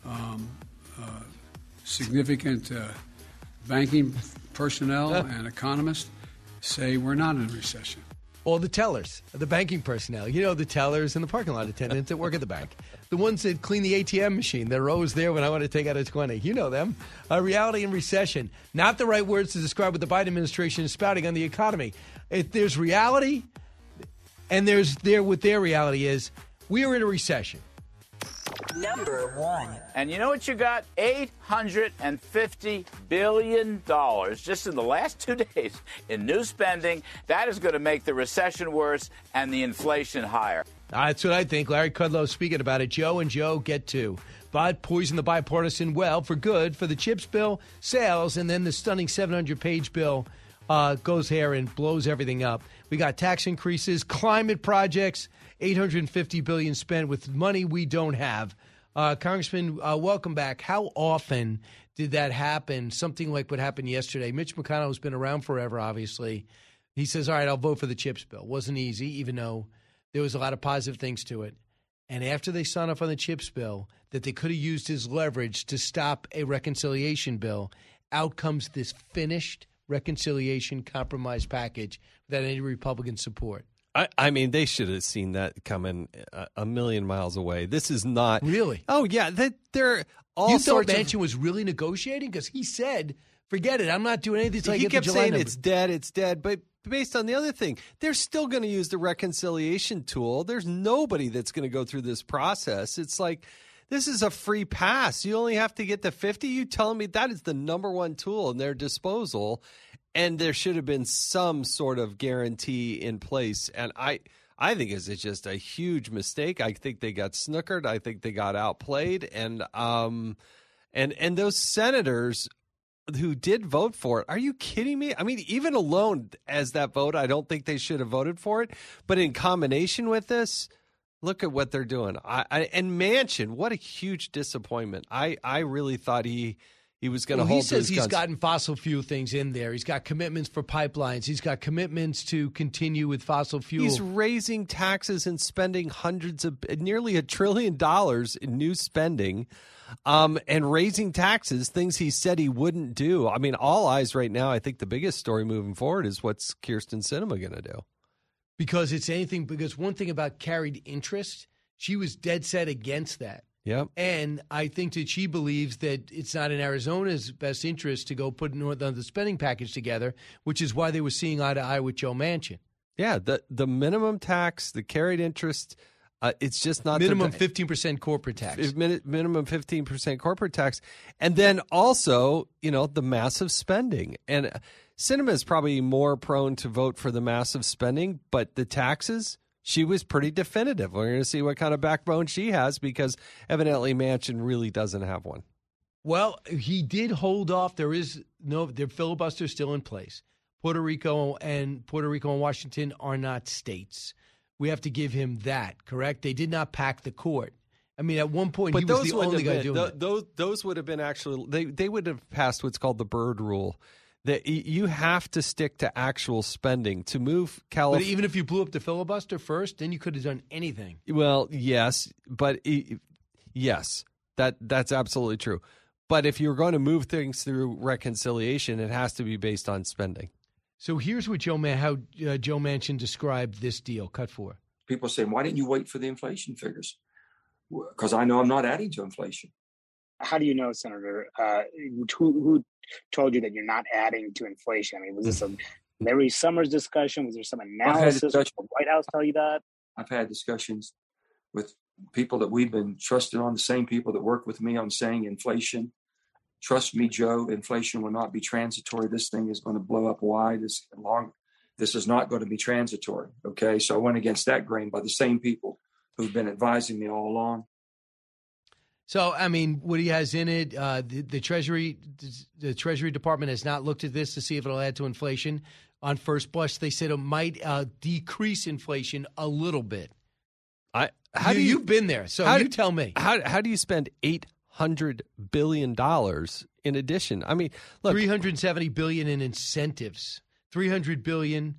significant banking personnel and economists say we're not in a recession. All the tellers, the banking personnel, the tellers and the parking lot attendants that work at the bank. The ones that clean the ATM machine. They're always there when I want to take out a 20. You know them. Reality and recession. Not the right words to describe what the Biden administration is spouting on the economy. If there's reality, and what their reality is, we are in a recession. Number 1. And you know what you got? $850 billion just in the last 2 days in new spending. That is going to make the recession worse and the inflation higher. That's what I think. Larry Kudlow speaking about it. Joe and Joe get to. But poison the bipartisan well for good for the CHIPS bill, sales, and then the stunning 700-page bill goes here and blows everything up. We got tax increases, climate projects, $850 billion spent with money we don't have. Congressman, welcome back. How often did that happen? Something like what happened yesterday. Mitch McConnell has been around forever, obviously. He says, all right, I'll vote for the CHIPS bill. Wasn't easy, even though there was a lot of positive things to it. And after they signed off on the CHIPS bill, that they could have used as leverage to stop a reconciliation bill, out comes this finished reconciliation compromise package without any Republican support. I mean, they should have seen that coming a million miles away. This is not really. Oh yeah, they're all. You thought Manchin was really negotiating because he said, "Forget it, I'm not doing anything." Until I get the July saying numbers. it's dead. But based on the other thing, they're still going to use the reconciliation tool. There's nobody that's going to go through this process. It's like this is a free pass. You only have to get to 50. You telling me that is the number one tool in their disposal? And there should have been some sort of guarantee in place. And I I think is just a huge mistake. I think they got snookered. I think they got outplayed, and those senators who did vote for it, are you kidding me? I mean, even alone as that vote, I don't think they should have voted for it. But in combination with this, look at what they're doing. And Manchin, what a huge disappointment. I really thought he was going to hold his guns. He says he's gotten fossil fuel things in there. He's got commitments for pipelines. He's got commitments to continue with fossil fuel. He's raising taxes and spending nearly $1 trillion in new spending. And raising taxes, things he said he wouldn't do. I mean, all eyes right now, I think the biggest story moving forward is what's Kyrsten Sinema going to do. Because one thing about carried interest, she was dead set against that. Yep. And I think that she believes that it's not in Arizona's best interest to go put the spending package together, which is why they were seeing eye to eye with Joe Manchin. Yeah, the minimum tax, the carried interest, it's just not minimum 15% corporate tax. Minimum 15% corporate tax, and then also the massive spending. And Sinema is probably more prone to vote for the massive spending, but the taxes, she was pretty definitive. We're going to see what kind of backbone she has because evidently Manchin really doesn't have one. Well, he did hold off. Their filibuster is still in place. Puerto Rico and Washington are not states. We have to give him that, correct? They did not pack the court. I mean, at one point, he was the only guy doing it. Those would have been actually – they would have passed what's called the Byrd Rule. That you have to stick to actual spending to move California. But even if you blew up the filibuster first, then you could have done anything. Well, yes, but yes, that's absolutely true. But if you're going to move things through reconciliation, it has to be based on spending. So here's what Joe Manchin described this deal. Cut 4. People say, why didn't you wait for the inflation figures? Because I know I'm not adding to inflation. How do you know, Senator, who told you that you're not adding to inflation? I mean, was this a Larry Summers discussion? Was there some analysis? Did the White House tell you that? I've had discussions with people that we've been trusted on, the same people that work with me on saying inflation. Trust me, Joe, inflation will not be transitory. This thing is going to blow up wide. This is not going to be transitory. Okay, so I went against that grain by the same people who've been advising me all along. So, I mean, what he has in it, the Treasury Department has not looked at this to see if it'll add to inflation. On first blush, they said it might decrease inflation a little bit. You've been there, so you tell me. How do you spend $800 billion in addition? I mean, look, $370 billion in incentives. $300 billion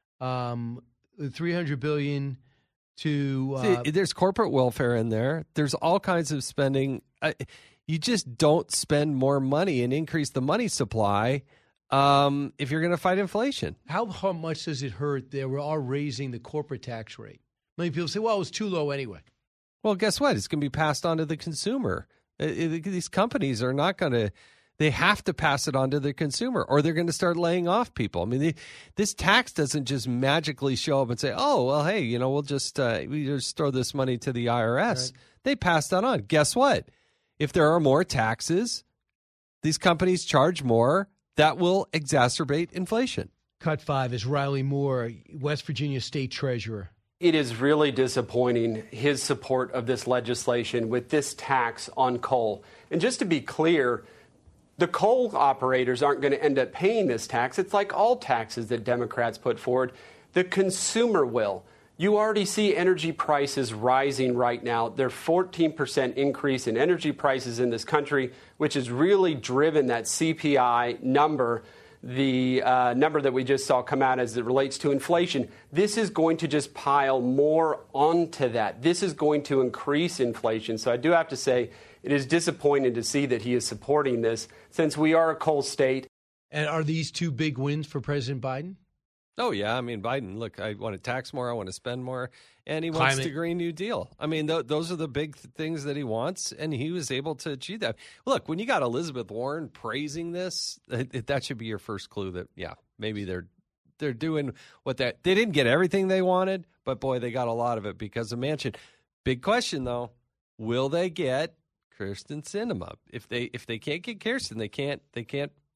to there's corporate welfare in there. There's all kinds of spending. You just don't spend more money and increase the money supply if you're going to fight inflation. How much does it hurt? They are raising the corporate tax rate. Many people say, well, it was too low anyway. Well, guess what? It's going to be passed on to the consumer. These companies are not going to. They have to pass it on to the consumer, or they're going to start laying off people. I mean, this tax doesn't just magically show up and say, "Oh, well, hey, we'll just throw this money to the IRS." Right. They pass that on. Guess what? If there are more taxes, these companies charge more. That will exacerbate inflation. Cut 5 is Riley Moore, West Virginia State Treasurer. It is really disappointing, his support of this legislation with this tax on coal. And just to be clear, the coal operators aren't going to end up paying this tax. It's like all taxes that Democrats put forward. The consumer will. You already see energy prices rising right now. There's 14% increase in energy prices in this country, which has really driven that CPI number, the number that we just saw come out as it relates to inflation. This is going to just pile more onto that. This is going to increase inflation. So I do have to say, it is disappointing to see that he is supporting this since we are a coal state. And are these two big wins for President Biden? Oh, yeah. I mean, Biden, look, I want to tax more. I want to spend more. And he wants the Green New Deal. I mean, those are the big things that he wants, and he was able to achieve that. Look, when you got Elizabeth Warren praising this, that should be your first clue that, yeah, maybe they're doing what they didn't get everything they wanted, but, boy, they got a lot of it because of Manchin. Big question, though, will they get Kyrsten Sinema? If they can't get Kyrsten, they can't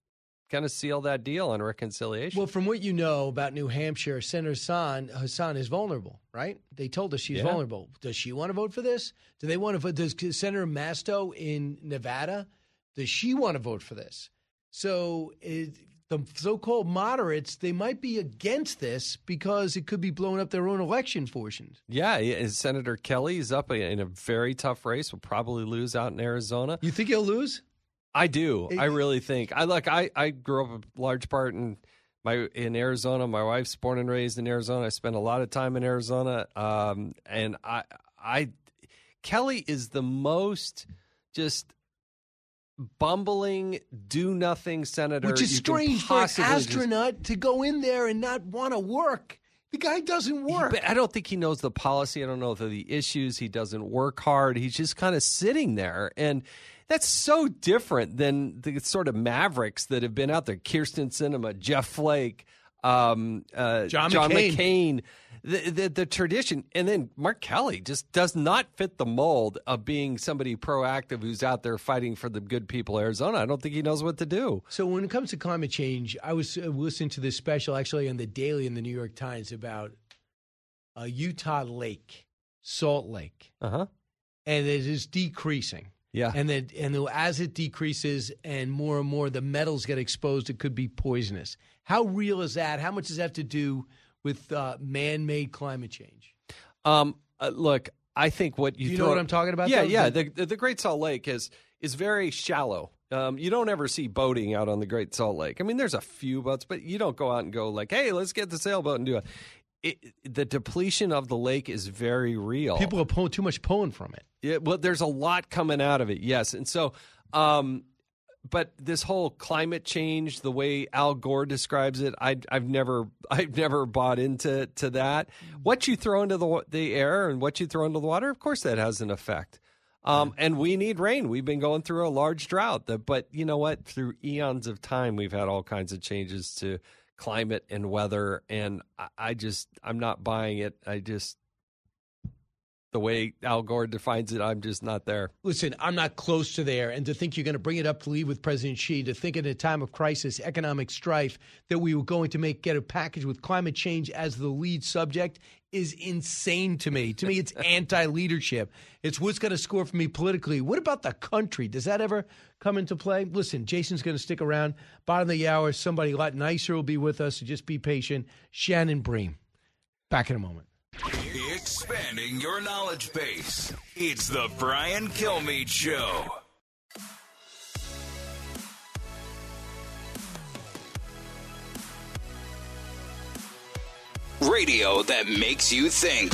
kind of seal that deal on reconciliation. Well, from what you know about New Hampshire, Senator Hassan is vulnerable, right? They told us she's vulnerable. Does she want to vote for this? Do they want to vote? Does Senator Masto in Nevada, does she want to vote for this? So the so-called moderates, they might be against this because it could be blowing up their own election fortunes. Yeah, Senator Kelly is up in a very tough race. Will probably lose out in Arizona. You think he'll lose? I do. I really think. I grew up a large part in Arizona. My wife's born and raised in Arizona. I spent a lot of time in Arizona, and Kelly is the most just bumbling, do-nothing senator. Which is strange for an astronaut to go in there and not want to work. The guy doesn't work. But I don't think he knows the policy. I don't know the issues. He doesn't work hard. He's just kind of sitting there. And that's so different than the sort of mavericks that have been out there. Kyrsten Sinema, Jeff Flake, John McCain. The tradition, and then Mark Kelly just does not fit the mold of being somebody proactive who's out there fighting for the good people of Arizona. I don't think he knows what to do. So when it comes to climate change, I was listening to this special actually on the Daily in the New York Times about a Utah lake, Salt Lake, and it is decreasing. Yeah, and as it decreases and more the metals get exposed, it could be poisonous. How real is that? How much does that have to do with man-made climate change? Look, I think what you know what I'm talking about? Yeah. The Great Salt Lake is very shallow. You don't ever see boating out on the Great Salt Lake. I mean, there's a few boats, but you don't go out and go like, hey, let's get the sailboat and do it. The depletion of the lake is very real. People are pulling too much pulling from it. Yeah, well, there's a lot coming out of it, yes. And so, but this whole climate change, the way Al Gore describes it, I've never bought into that. What you throw into the air and what you throw into the water, of course, that has an effect. And we need rain. We've been going through a large drought. But you know what? Through eons of time, we've had all kinds of changes to climate and weather, and I'm not buying it. The way Al Gore defines it, I'm just not there. Listen, I'm not close to there. And to think you're going to bring it up to lead with President Xi, to think in a time of crisis, economic strife, that we were going to get a package with climate change as the lead subject is insane to me. To me, it's anti-leadership. It's what's going to score for me politically. What about the country? Does that ever come into play? Listen, Jason's going to stick around. Bottom of the hour, somebody a lot nicer will be with us, so just be patient. Shannon Bream. Back in a moment. Expanding your knowledge base. It's the Brian Kilmeade Show. Radio that makes you think.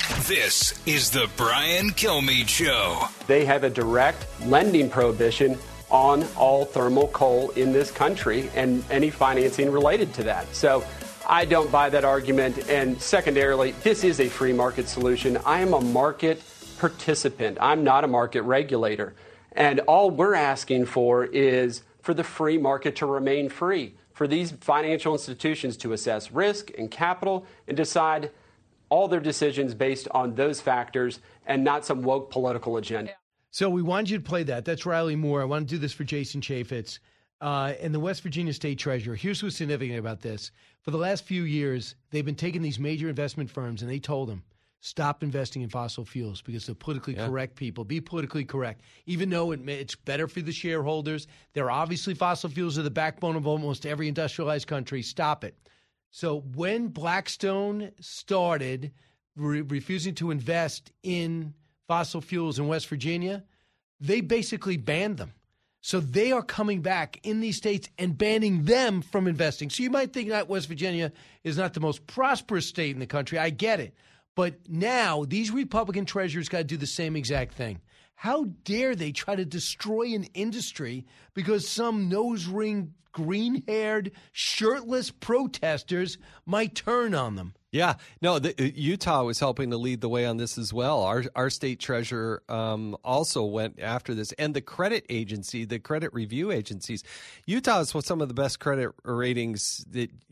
This is the Brian Kilmeade Show. They have a direct lending prohibition on all thermal coal in this country and any financing related to that. So I don't buy that argument. And secondarily, this is a free market solution. I am a market participant. I'm not a market regulator. And all we're asking for is for the free market to remain free, for these financial institutions to assess risk and capital and decide all their decisions based on those factors and not some woke political agenda. So we wanted you to play that. That's Riley Moore. I want to do this for Jason Chaffetz. And the West Virginia State Treasurer. Here's what's significant about this. For the last few years, they've been taking these major investment firms and they told them, stop investing in fossil fuels because they're politically correct people. Be politically correct. Even though it's better for the shareholders, they're obviously fossil fuels are the backbone of almost every industrialized country. Stop it. So when Blackstone started refusing to invest in fossil fuels in West Virginia, they basically banned them. So they are coming back in these states and banning them from investing. So you might think that West Virginia is not the most prosperous state in the country. I get it. But now these Republican treasurers got to do the same exact thing. How dare they try to destroy an industry because some nose-ring, green-haired, shirtless protesters might turn on them? Yeah, no, Utah was helping to lead the way on this as well. Our state treasurer also went after this. And the credit agency, the credit review agencies, Utah is some of the best credit ratings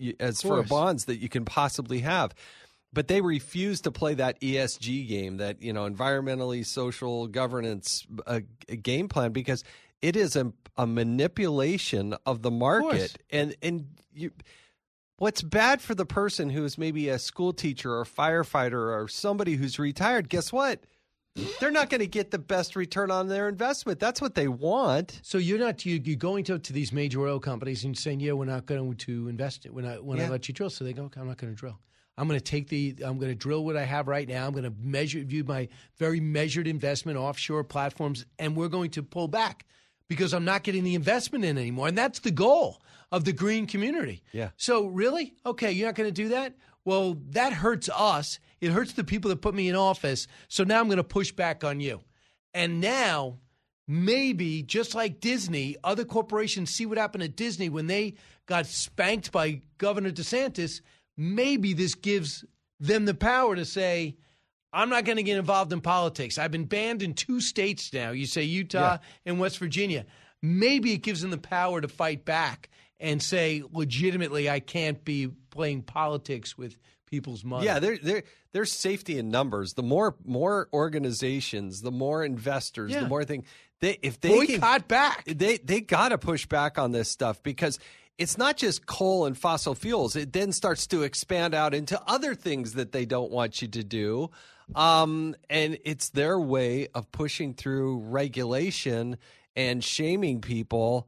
for bonds that you can possibly have. But they refuse to play that ESG game, that environmentally social governance game plan, because It is a manipulation of the market. And what's bad for the person who is maybe a school teacher or a firefighter or somebody who's retired, guess what? They're not going to get the best return on their investment. That's what they want. So you're going to these major oil companies and saying, yeah, we're not going to invest it. We're not let you drill. So they go, okay, I'm not going to drill. I'm going to drill what I have right now. I'm going to view my very measured investment offshore platforms, and we're going to pull back because I'm not getting the investment in anymore. And that's the goal of the green community. Yeah. So really? Okay, you're not going to do that? Well, that hurts us. It hurts the people that put me in office. So now I'm going to push back on you. And now maybe, just like Disney, other corporations see what happened at Disney when they got spanked by Governor DeSantis. Maybe this gives them the power to say, I'm not going to get involved in politics. I've been banned in 2 states now. You say Utah and West Virginia. Maybe it gives them the power to fight back and say, legitimately, I can't be playing politics with people's money. Yeah, there's safety in numbers. The more organizations, the more investors, the more things. If they boycott back, they got to push back on this stuff because it's not just coal and fossil fuels. It then starts to expand out into other things that they don't want you to do. And it's their way of pushing through regulation and shaming people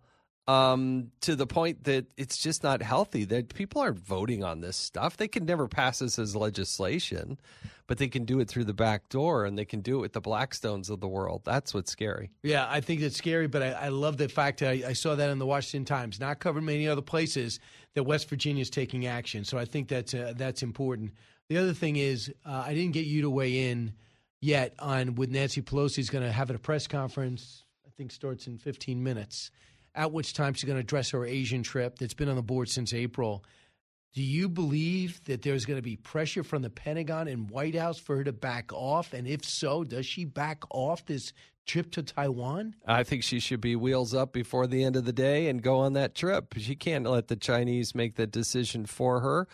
to the point that it's just not healthy. That people aren't voting on this stuff. They can never pass this as legislation, but they can do it through the back door, and they can do it with the Blackstones of the world. That's what's scary. Yeah, I think that's scary, but I love the fact that I saw that in the Washington Times, not covered in many other places, that West Virginia is taking action. So I think that's important. The other thing is I didn't get you to weigh in yet on with Nancy Pelosi's going to have a press conference, I think starts in 15 minutes, at which time she's going to address her Asian trip that's been on the board since April. Do you believe that there's going to be pressure from the Pentagon and White House for her to back off? And if so, does she back off this trip to Taiwan? I think she should be wheels up before the end of the day and go on that trip. She can't let the Chinese make the decision for her.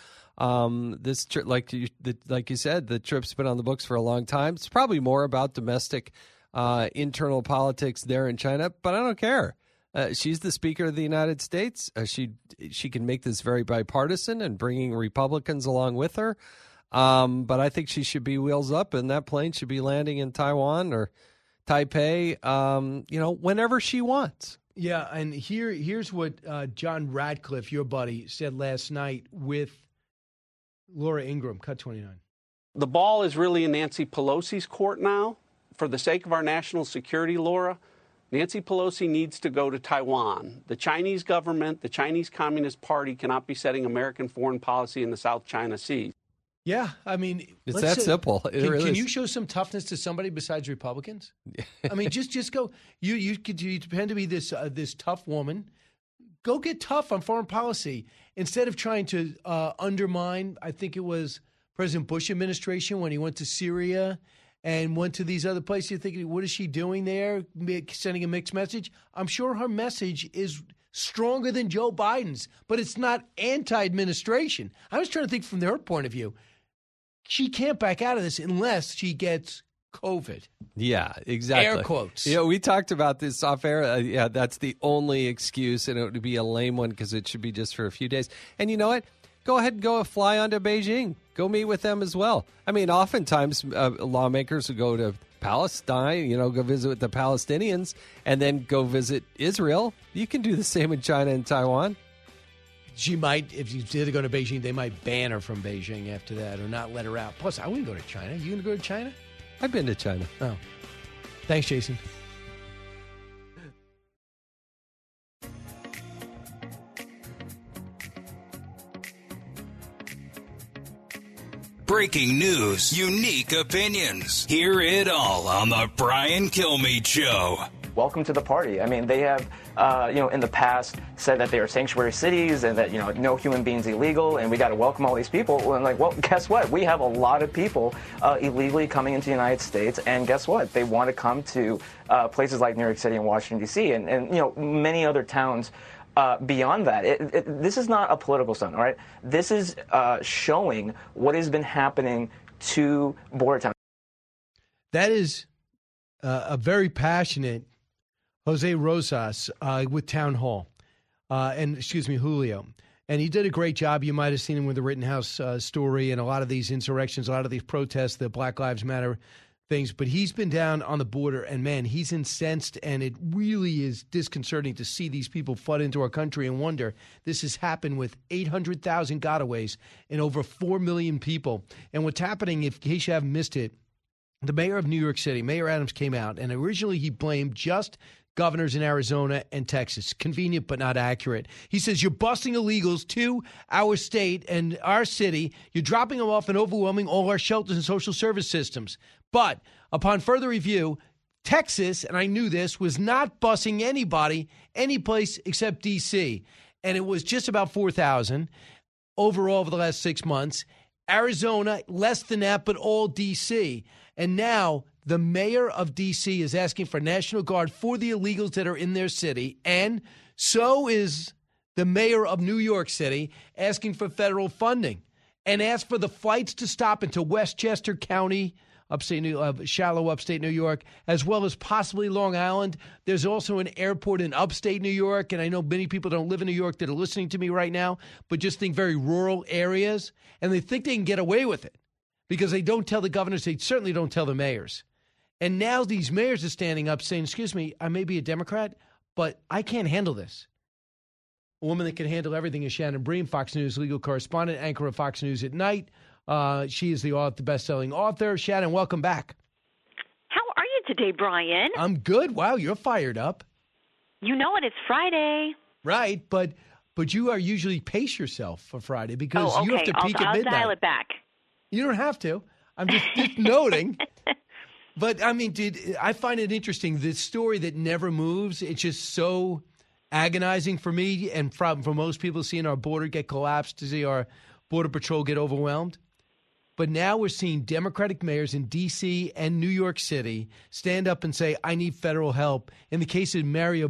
This trip, like you said, the trip's been on the books for a long time. It's probably more about domestic internal politics there in China, but I don't care. She's the Speaker of the United States. She can make this very bipartisan and bringing Republicans along with her. But I think she should be wheels up, and that plane should be landing in Taiwan or Taipei, whenever she wants. Yeah, and here's what John Radcliffe, your buddy, said last night with Laura Ingraham, Cut 29. The ball is really in Nancy Pelosi's court now. For the sake of our national security, Laura, Nancy Pelosi needs to go to Taiwan. The Chinese government, the Chinese Communist Party cannot be setting American foreign policy in the South China Sea. Yeah, I mean, it's that simple. Can you show some toughness to somebody besides Republicans? I mean, just go. You depend to be this tough woman. Go get tough on foreign policy instead of trying to undermine. I think it was President Bush administration when he went to Syria and went to these other places. You're thinking, what is she doing there? Sending a mixed message? I'm sure her message is stronger than Joe Biden's, but it's not anti-administration. I was trying to think from her point of view. She can't back out of this unless she gets COVID. Yeah, exactly. Air quotes. We talked about this off air. That's the only excuse, and it would be a lame one because it should be just for a few days. And you know what? Go ahead and go fly onto Beijing. Go meet with them as well. I mean, oftentimes lawmakers will go to Palestine, go visit with the Palestinians, and then go visit Israel. You can do the same in China and Taiwan. She might, if you did go to Beijing, they might ban her from Beijing after that or not let her out. Plus, I wouldn't go to China. You going to go to China? I've been to China. Oh. Thanks, Jason. Breaking news, unique opinions. Hear it all on the Brian Kilmeade Show. Welcome to the party. I mean, they have, in the past said that they are sanctuary cities and that, no human being's illegal and we got to welcome all these people. And well, guess what? We have a lot of people illegally coming into the United States. And guess what? They want to come to places like New York City and Washington, D.C. and many other towns. Beyond that, this is not a political stunt, all right? This is showing what has been happening to border towns. That is a very passionate Jose Rosas with Town Hall, Julio. And he did a great job. You might have seen him with the Rittenhouse story and a lot of these insurrections, a lot of these protests, the Black Lives Matter things. But he's been down on the border, and, man, he's incensed, and it really is disconcerting to see these people flood into our country and wonder. This has happened with 800,000 gotaways and over 4 million people. And what's happening, in case you haven't missed it, the mayor of New York City, Mayor Adams, came out, and originally he blamed just governors in Arizona and Texas. Convenient but not accurate. He says, you're busing illegals to our state and our city. You're dropping them off and overwhelming all our shelters and social service systems. But upon further review, Texas, and I knew this, was not busing anybody any place except D.C. And it was just about 4,000 overall over the last 6 months. Arizona, less than that, but all D.C. And now the mayor of D.C. is asking for National Guard for the illegals that are in their city. And so is the mayor of New York City asking for federal funding and asked for the flights to stop into Westchester County, shallow upstate New York, as well as possibly Long Island. There's also an airport in upstate New York, and I know many people don't live in New York that are listening to me right now, but just think very rural areas, and they think they can get away with it because they don't tell the governors, they certainly don't tell the mayors. And now these mayors are standing up saying, excuse me, I may be a Democrat, but I can't handle this. A woman that can handle everything is Shannon Bream, Fox News legal correspondent, anchor of Fox News at Night. She is the best-selling author. Shannon, welcome back. How are you today, Brian? I'm good. Wow, you're fired up. You know it. It's Friday. Right, but you are usually pace yourself for Friday because you have to peak at midnight. I'll dial it back. You don't have to. I'm just noting. But, I mean, I find it interesting. This story that never moves, it's just so agonizing for me and for most people seeing our border get collapsed, to see our Border Patrol get overwhelmed. But now we're seeing Democratic mayors in D.C. and New York City stand up and say, I need federal help. In the case of Muriel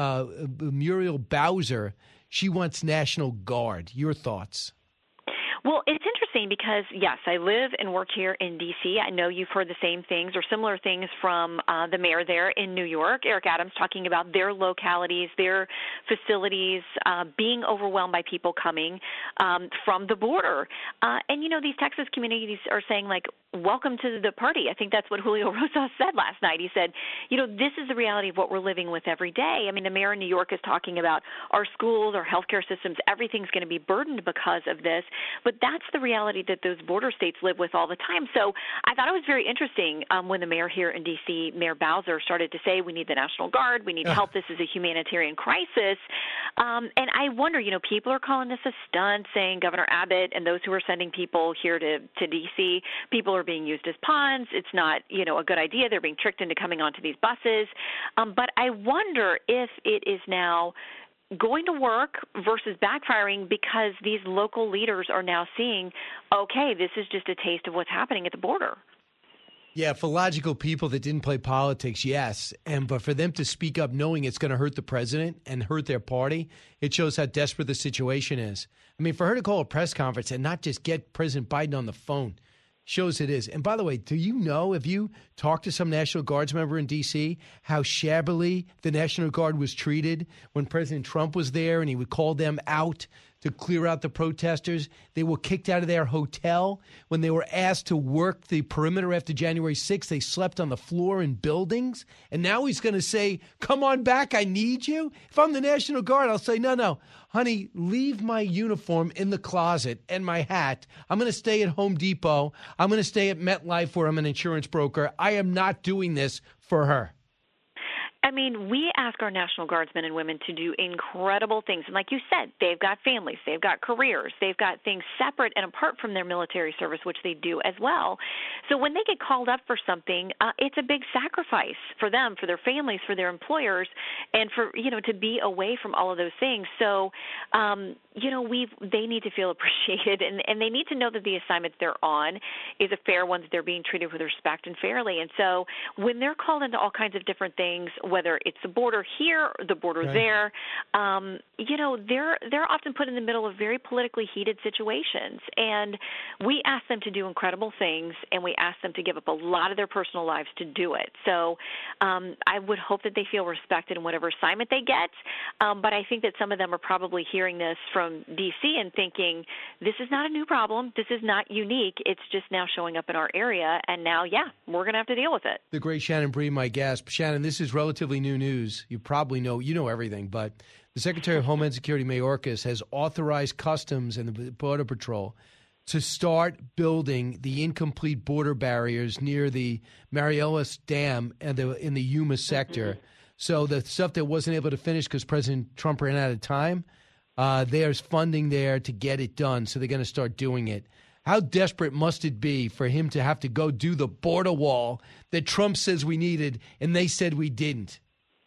Bowser, she wants National Guard. Your thoughts? Well, it's interesting because, yes, I live and work here in D.C. I know you've heard the same things or similar things from the mayor there in New York, Eric Adams, talking about their localities, their facilities being overwhelmed by people coming from the border. And, you know, these Texas communities are saying, like, welcome to the party. I think that's what Julio Rosas said last night. He said, you know, this is the reality of what we're living with every day. I mean, the mayor in New York is talking about our schools, our healthcare systems, everything's going to be burdened because of this. But that's the reality that those border states live with all the time. So I thought it was very interesting when the mayor here in D.C., Mayor Bowser, started to say we need the National Guard, we need help, this is a humanitarian crisis. And I wonder, you know, people are calling this a stunt, saying Governor Abbott and those who are sending people here to D.C., people are being used as pawns. It's not, you know, a good idea. They're being tricked into coming onto these buses. But I wonder if it is now going to work versus backfiring because these local leaders are now seeing, okay, this is just a taste of what's happening at the border. Yeah, for logical people that didn't play politics, yes. But for them to speak up knowing it's going to hurt the president and hurt their party, it shows how desperate the situation is. I mean, for her to call a press conference and not just get President Biden on the phone shows it is. And by the way, do you know, if you talked to some National Guards member in D.C., how shabbily the National Guard was treated when President Trump was there and he would call them out to clear out the protesters? They were kicked out of their hotel. When they were asked to work the perimeter after January 6th, they slept on the floor in buildings. And now he's going to say, come on back, I need you. If I'm the National Guard, I'll say, no, honey, leave my uniform in the closet and my hat. I'm going to stay at Home Depot. I'm going to stay at MetLife where I'm an insurance broker. I am not doing this for her. I mean, we ask our National Guardsmen and women to do incredible things. And like you said, they've got families, they've got careers, they've got things separate and apart from their military service, which they do as well. So when they get called up for something, it's a big sacrifice for them, for their families, for their employers, and for, you know, to be away from all of those things. So, you know, they need to feel appreciated, and they need to know that the assignment they're on is a fair one, that they're being treated with respect and fairly. And so when they're called into all kinds of different things, whether it's the border here or the border there, they're often put in the middle of very politically heated situations. And we ask them to do incredible things, and we ask them to give up a lot of their personal lives to do it. So I would hope that they feel respected in whatever assignment they get. But I think that some of them are probably hearing this from D.C. and thinking, this is not a new problem. This is not unique. It's just now showing up in our area. And now, we're going to have to deal with it. The great Shannon Bream, my guest. Shannon, this is relatively new news. You probably know everything, but the Secretary of Homeland Security, Mayorkas, has authorized Customs and the Border Patrol to start building the incomplete border barriers near the Mariellis Dam and in the Yuma sector. So the stuff that wasn't able to finish because President Trump ran out of time, there's funding there to get it done. So they're going to start doing it. How desperate must it be for him to have to go do the border wall that Trump says we needed and they said we didn't?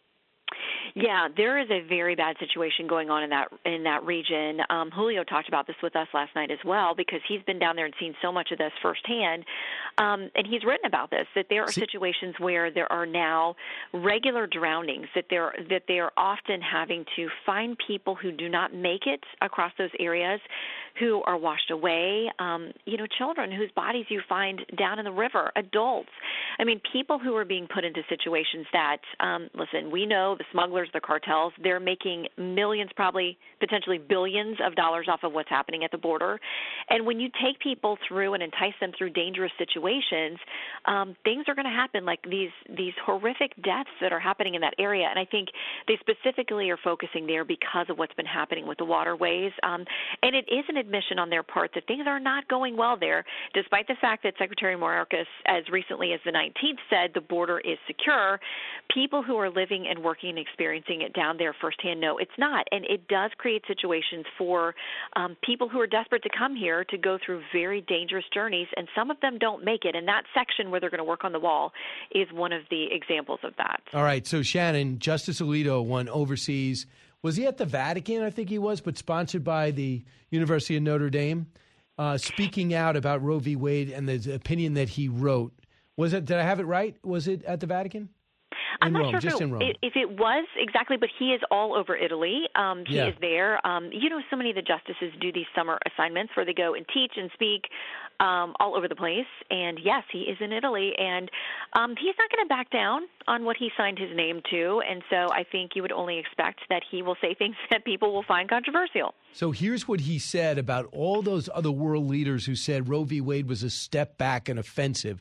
Yeah, there is a very bad situation going on in that region. Julio talked about this with us last night as well because he's been down there and seen so much of this firsthand. And he's written about this, that there are situations where there are now regular drownings, that they are often having to find people who do not make it across those areas, who are washed away, children whose bodies you find down in the river, adults. I mean, people who are being put into situations that, listen, we know the smugglers, the cartels, they're making millions, probably potentially billions of dollars off of what's happening at the border. And when you take people through and entice them through dangerous situations, things are going to happen, like these horrific deaths that are happening in that area. And I think they specifically are focusing there because of what's been happening with the waterways. And it is an admission on their part that things are not going well there, despite the fact that Secretary Mayorkas, as recently as the 19th, said the border is secure. People who are living and working and experiencing it down there firsthand know it's not. And it does create situations for people who are desperate to come here to go through very dangerous journeys, and some of them don't make it. And that section where they're going to work on the wall is one of the examples of that. All right. So, Shannon, Justice Alito went overseas. Was he at the Vatican? I think he was, but sponsored by the University of Notre Dame, speaking out about Roe v. Wade and the opinion that he wrote. Was it? Did I have it right? Was it at the Vatican? I'm not sure if it was exactly, but he is all over Italy. He is there. So many of the justices do these summer assignments where they go and teach and speak all over the place. And, yes, he is in Italy. And he's not going to back down on what he signed his name to. And so I think you would only expect that he will say things that people will find controversial. So here's what he said about all those other world leaders who said Roe v. Wade was a step back and offensive.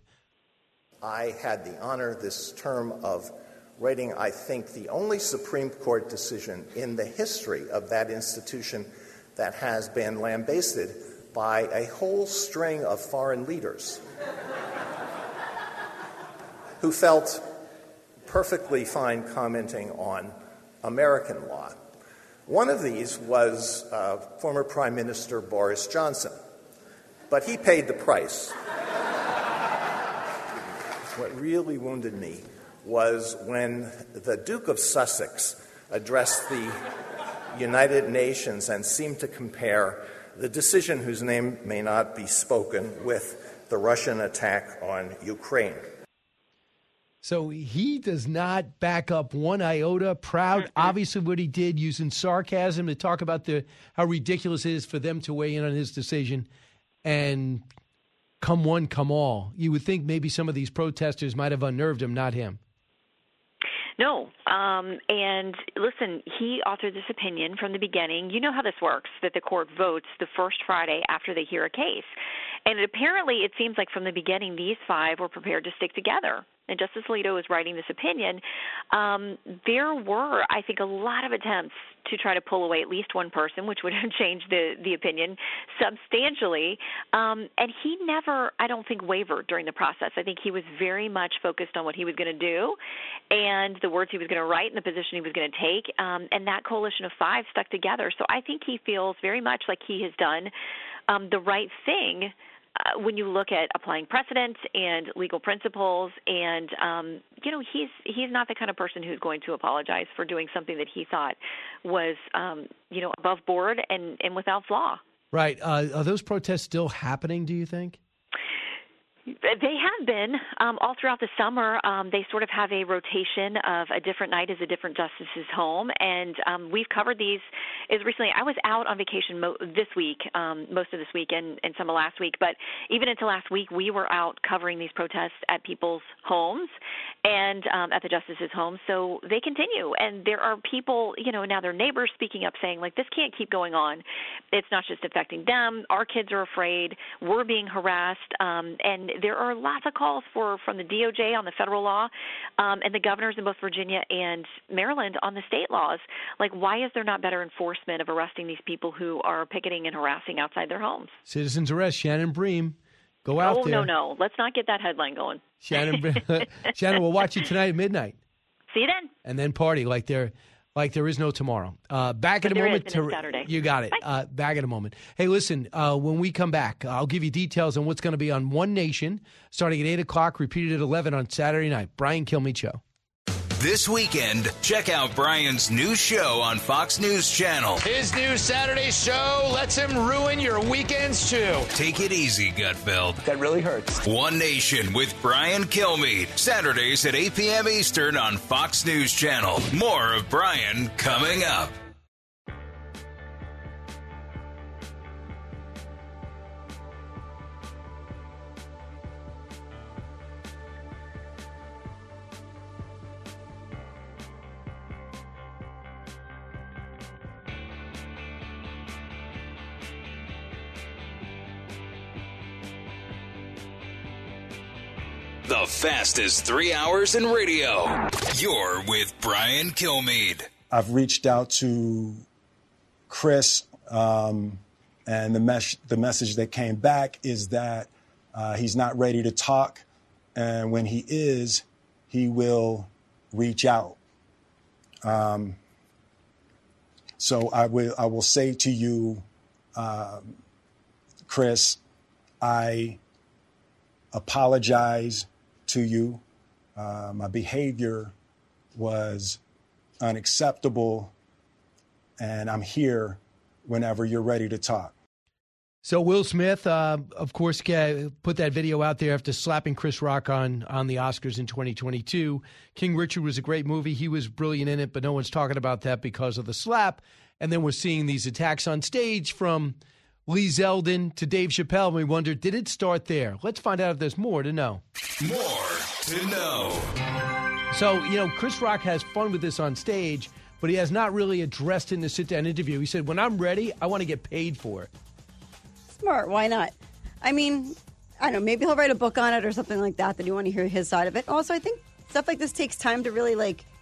I had the honor this term of writing, I think, the only Supreme Court decision in the history of that institution that has been lambasted by a whole string of foreign leaders who felt perfectly fine commenting on American law. One of these was former Prime Minister Boris Johnson, but he paid the price. What really wounded me was when the Duke of Sussex addressed the United Nations and seemed to compare the decision, whose name may not be spoken, with the Russian attack on Ukraine. So he does not back up one iota. Proud, obviously, what he did, using sarcasm to talk about how ridiculous it is for them to weigh in on his decision. And come one, come all. You would think maybe some of these protesters might have unnerved him, not him. No. And listen, he authored this opinion from the beginning. You know how this works, that the court votes the first Friday after they hear a case. And apparently it seems like from the beginning these five were prepared to stick together. And Justice Alito was writing this opinion. There were, I think, a lot of attempts to try to pull away at least one person, which would have changed the opinion substantially. And he never, I don't think, wavered during the process. I think he was very much focused on what he was going to do and the words he was going to write and the position he was going to take. And that coalition of five stuck together. So I think he feels very much like he has done the right thing when you look at applying precedent and legal principles, and he's not the kind of person who's going to apologize for doing something that he thought was above board and without flaw. Right. Are those protests still happening, do you think? They have been all throughout the summer. They sort of have a rotation of a different night is a different justice's home, and we've covered these as recently. I was out on vacation this week, most of this week and some of last week, but even until last week, we were out covering these protests at people's homes and at the justice's home. So they continue, and there are people, now their neighbors speaking up saying, like, this can't keep going on. It's not just affecting them. Our kids are afraid. We're being harassed, and there are lots of calls from the DOJ on the federal law and the governors in both Virginia and Maryland on the state laws. Like, why is there not better enforcement of arresting these people who are picketing and harassing outside their homes? Citizens arrest Shannon Bream. Go out there. No. Let's not get that headline going. Shannon, we'll watch you tonight at midnight. See you then. And then party like there is no tomorrow. Back in a moment. Saturday. You got it. Back in a moment. Hey, listen, when we come back, I'll give you details on what's going to be on One Nation starting at 8 o'clock, repeated at 11 on Saturday night. Brian Kilmeade Show. This weekend, check out Brian's new show on Fox News Channel. His new Saturday show lets him ruin your weekends, too. Take it easy, Gutfeld. That really hurts. One Nation with Brian Kilmeade. Saturdays at 8 p.m. Eastern on Fox News Channel. More of Brian coming up. The fastest 3 hours in radio. You're with Brian Kilmeade. I've reached out to Chris, and the message that came back is that he's not ready to talk, and when he is, he will reach out. So I will say to you, Chris, I apologize to you. My behavior was unacceptable, and I'm here whenever you're ready to talk. So Will Smith, of course, put that video out there after slapping Chris Rock on the Oscars in 2022. King Richard was a great movie. He was brilliant in it, but no one's talking about that because of the slap. And then we're seeing these attacks on stage from Lee Zeldin to Dave Chappelle, and we wonder, did it start there? Let's find out if there's more to know. More to know. So, Chris Rock has fun with this on stage, but he has not really addressed it in the sit-down interview. He said, when I'm ready, I want to get paid for it. Smart. Why not? I mean, I don't know. Maybe he'll write a book on it or something like that you want to hear his side of it. Also, I think stuff like this takes time to really,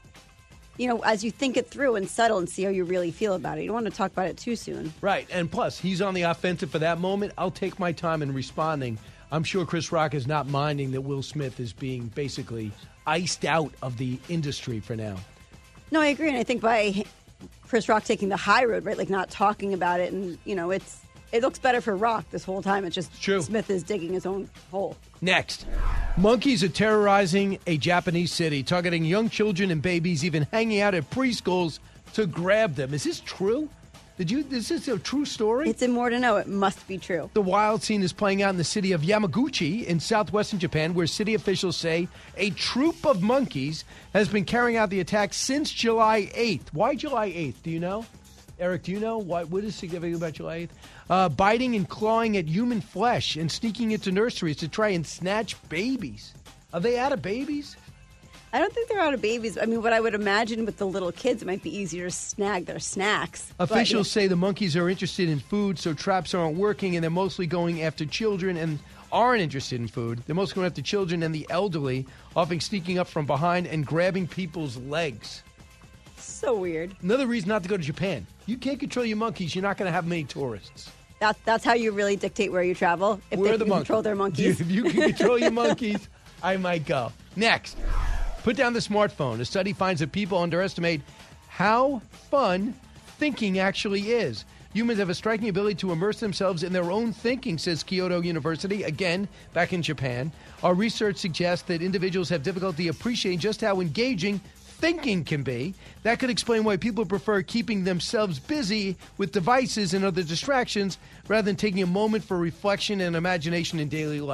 as you think it through and settle and see how you really feel about it. You don't want to talk about it too soon. Right. And plus, he's on the offensive for that moment. I'll take my time in responding. I'm sure Chris Rock is not minding that Will Smith is being basically iced out of the industry for now. No, I agree. And I think by Chris Rock taking the high road, right, not talking about it, and, it looks better for Rock this whole time. It's just true. Smith is digging his own hole. Next, monkeys are terrorizing a Japanese city, targeting young children and babies, even hanging out at preschools to grab them. Is this true? Is this a true story? It's more to know. It must be true. The wild scene is playing out in the city of Yamaguchi in southwestern Japan, where city officials say a troop of monkeys has been carrying out the attack since July 8th. Why July 8th? Do you know? Eric, do you know what is significant about July 8th? Biting and clawing at human flesh and sneaking into nurseries to try and snatch babies. Are they out of babies? I don't think they're out of babies. I mean, what I would imagine with the little kids, it might be easier to snag their snacks. Officials say the monkeys are interested in food, so traps aren't working, and they're mostly going after children and aren't interested in food. They're mostly going after children and the elderly, often sneaking up from behind and grabbing people's legs. So weird. Another reason not to go to Japan. You can't control your monkeys. You're not going to have many tourists. That's how you really dictate where you travel. If they can control their monkeys. If you can control your monkeys, I might go. Next, put down the smartphone. A study finds that people underestimate how fun thinking actually is. Humans have a striking ability to immerse themselves in their own thinking, says Kyoto University, again, back in Japan. Our research suggests that individuals have difficulty appreciating just how engaging thinking can be. That could explain why people prefer keeping themselves busy with devices and other distractions rather than taking a moment for reflection and imagination in daily life.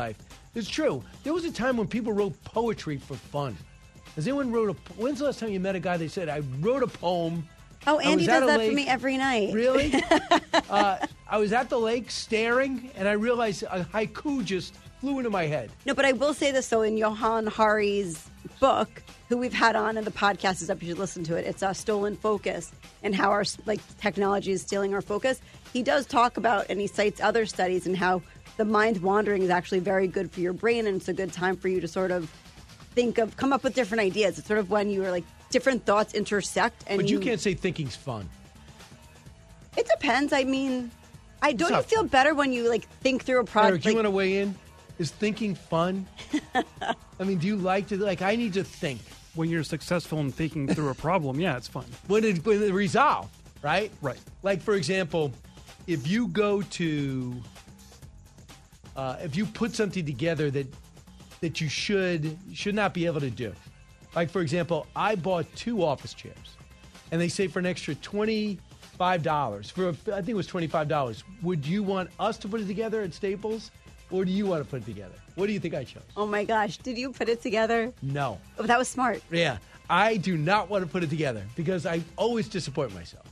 It's true. There was a time when people wrote poetry for fun. Has anyone when's the last time you met a guy that said, I wrote a poem? Oh, Andy does that for me every night. Really? I was at the lake staring, and I realized a haiku just flew into my head. No, but I will say this, though, in Johan Hari's book, who we've had on and the podcast is up, you should listen to it. It's Stolen Focus and how our technology is stealing our focus. He does talk about, and he cites other studies, and how the mind wandering is actually very good for your brain, and it's a good time for you to sort of come up with different ideas. It's sort of when you are different thoughts intersect. But you can't say thinking's fun. It depends. I mean, don't you feel better when you think through a project? Eric, do you want to weigh in? Is thinking fun? I mean, do you like to I need to think. When you're successful in thinking through a problem, yeah, it's fun. When it resolved, right? Right. Like, for example, if you go to, if you put something together that you should not be able to do. Like, for example, I bought 2 office chairs, and they say for an extra $25, I think it was $25. Would you want us to put it together at Staples, or do you want to put it together? What do you think I chose? Oh, my gosh. Did you put it together? No. Oh, that was smart. Yeah. I do not want to put it together because I always disappoint myself.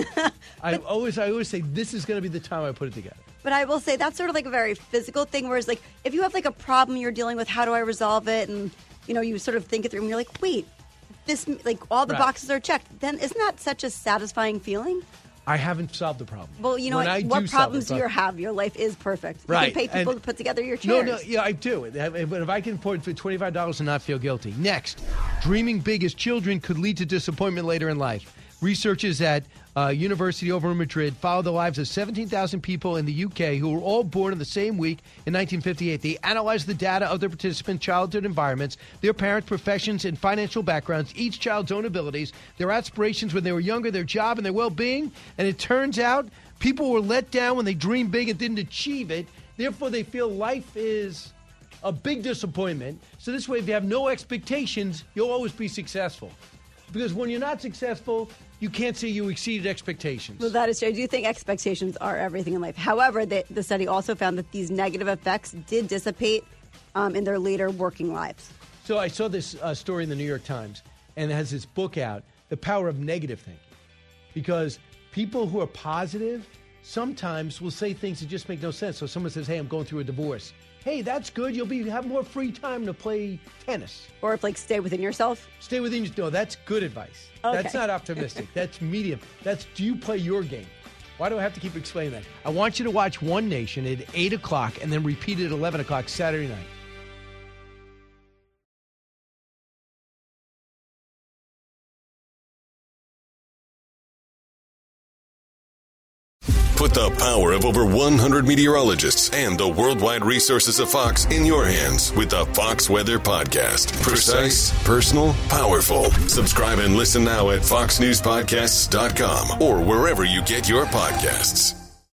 I always say this is going to be the time I put it together. But I will say that's sort of a very physical thing, whereas if you have a problem you're dealing with, how do I resolve it? And, you sort of think it through and you're like, wait, this, all the boxes are checked. Then isn't that such a satisfying feeling? I haven't solved the problem. Well, you know what problems do you have? Your life is perfect. You can pay people to put together your chairs. No, yeah, I do. But if I can afford for $25 and not feel guilty. Next, dreaming big as children could lead to disappointment later in life. Researchers at University over in Madrid followed the lives of 17,000 people in the UK who were all born in the same week in 1958. They analyzed the data of their participant childhood environments, their parents' professions and financial backgrounds, each child's own abilities, their aspirations when they were younger, their job and their well-being. And it turns out people were let down when they dreamed big and didn't achieve it. Therefore, they feel life is a big disappointment. So this way, if you have no expectations, you'll always be successful. Because when you're not successful, you can't say you exceeded expectations. Well, that is true. I do think expectations are everything in life. However, the study also found that these negative effects did dissipate in their later working lives. So I saw this story in the New York Times, and it has this book out, The Power of Negative Thinking. Because people who are positive sometimes will say things that just make no sense. So someone says, hey, I'm going through a divorce. Hey, that's good. You'll have more free time to play tennis. Or stay within yourself? Stay within yourself. No, that's good advice. Okay. That's not optimistic. That's medium. Do you play your game? Why do I have to keep explaining that? I want you to watch One Nation at 8 o'clock and then repeat it at 11 o'clock Saturday night. Put the power of over 100 meteorologists and the worldwide resources of Fox in your hands with the Fox Weather Podcast. Precise, personal, powerful. Subscribe and listen now at foxnewspodcasts.com or wherever you get your podcasts.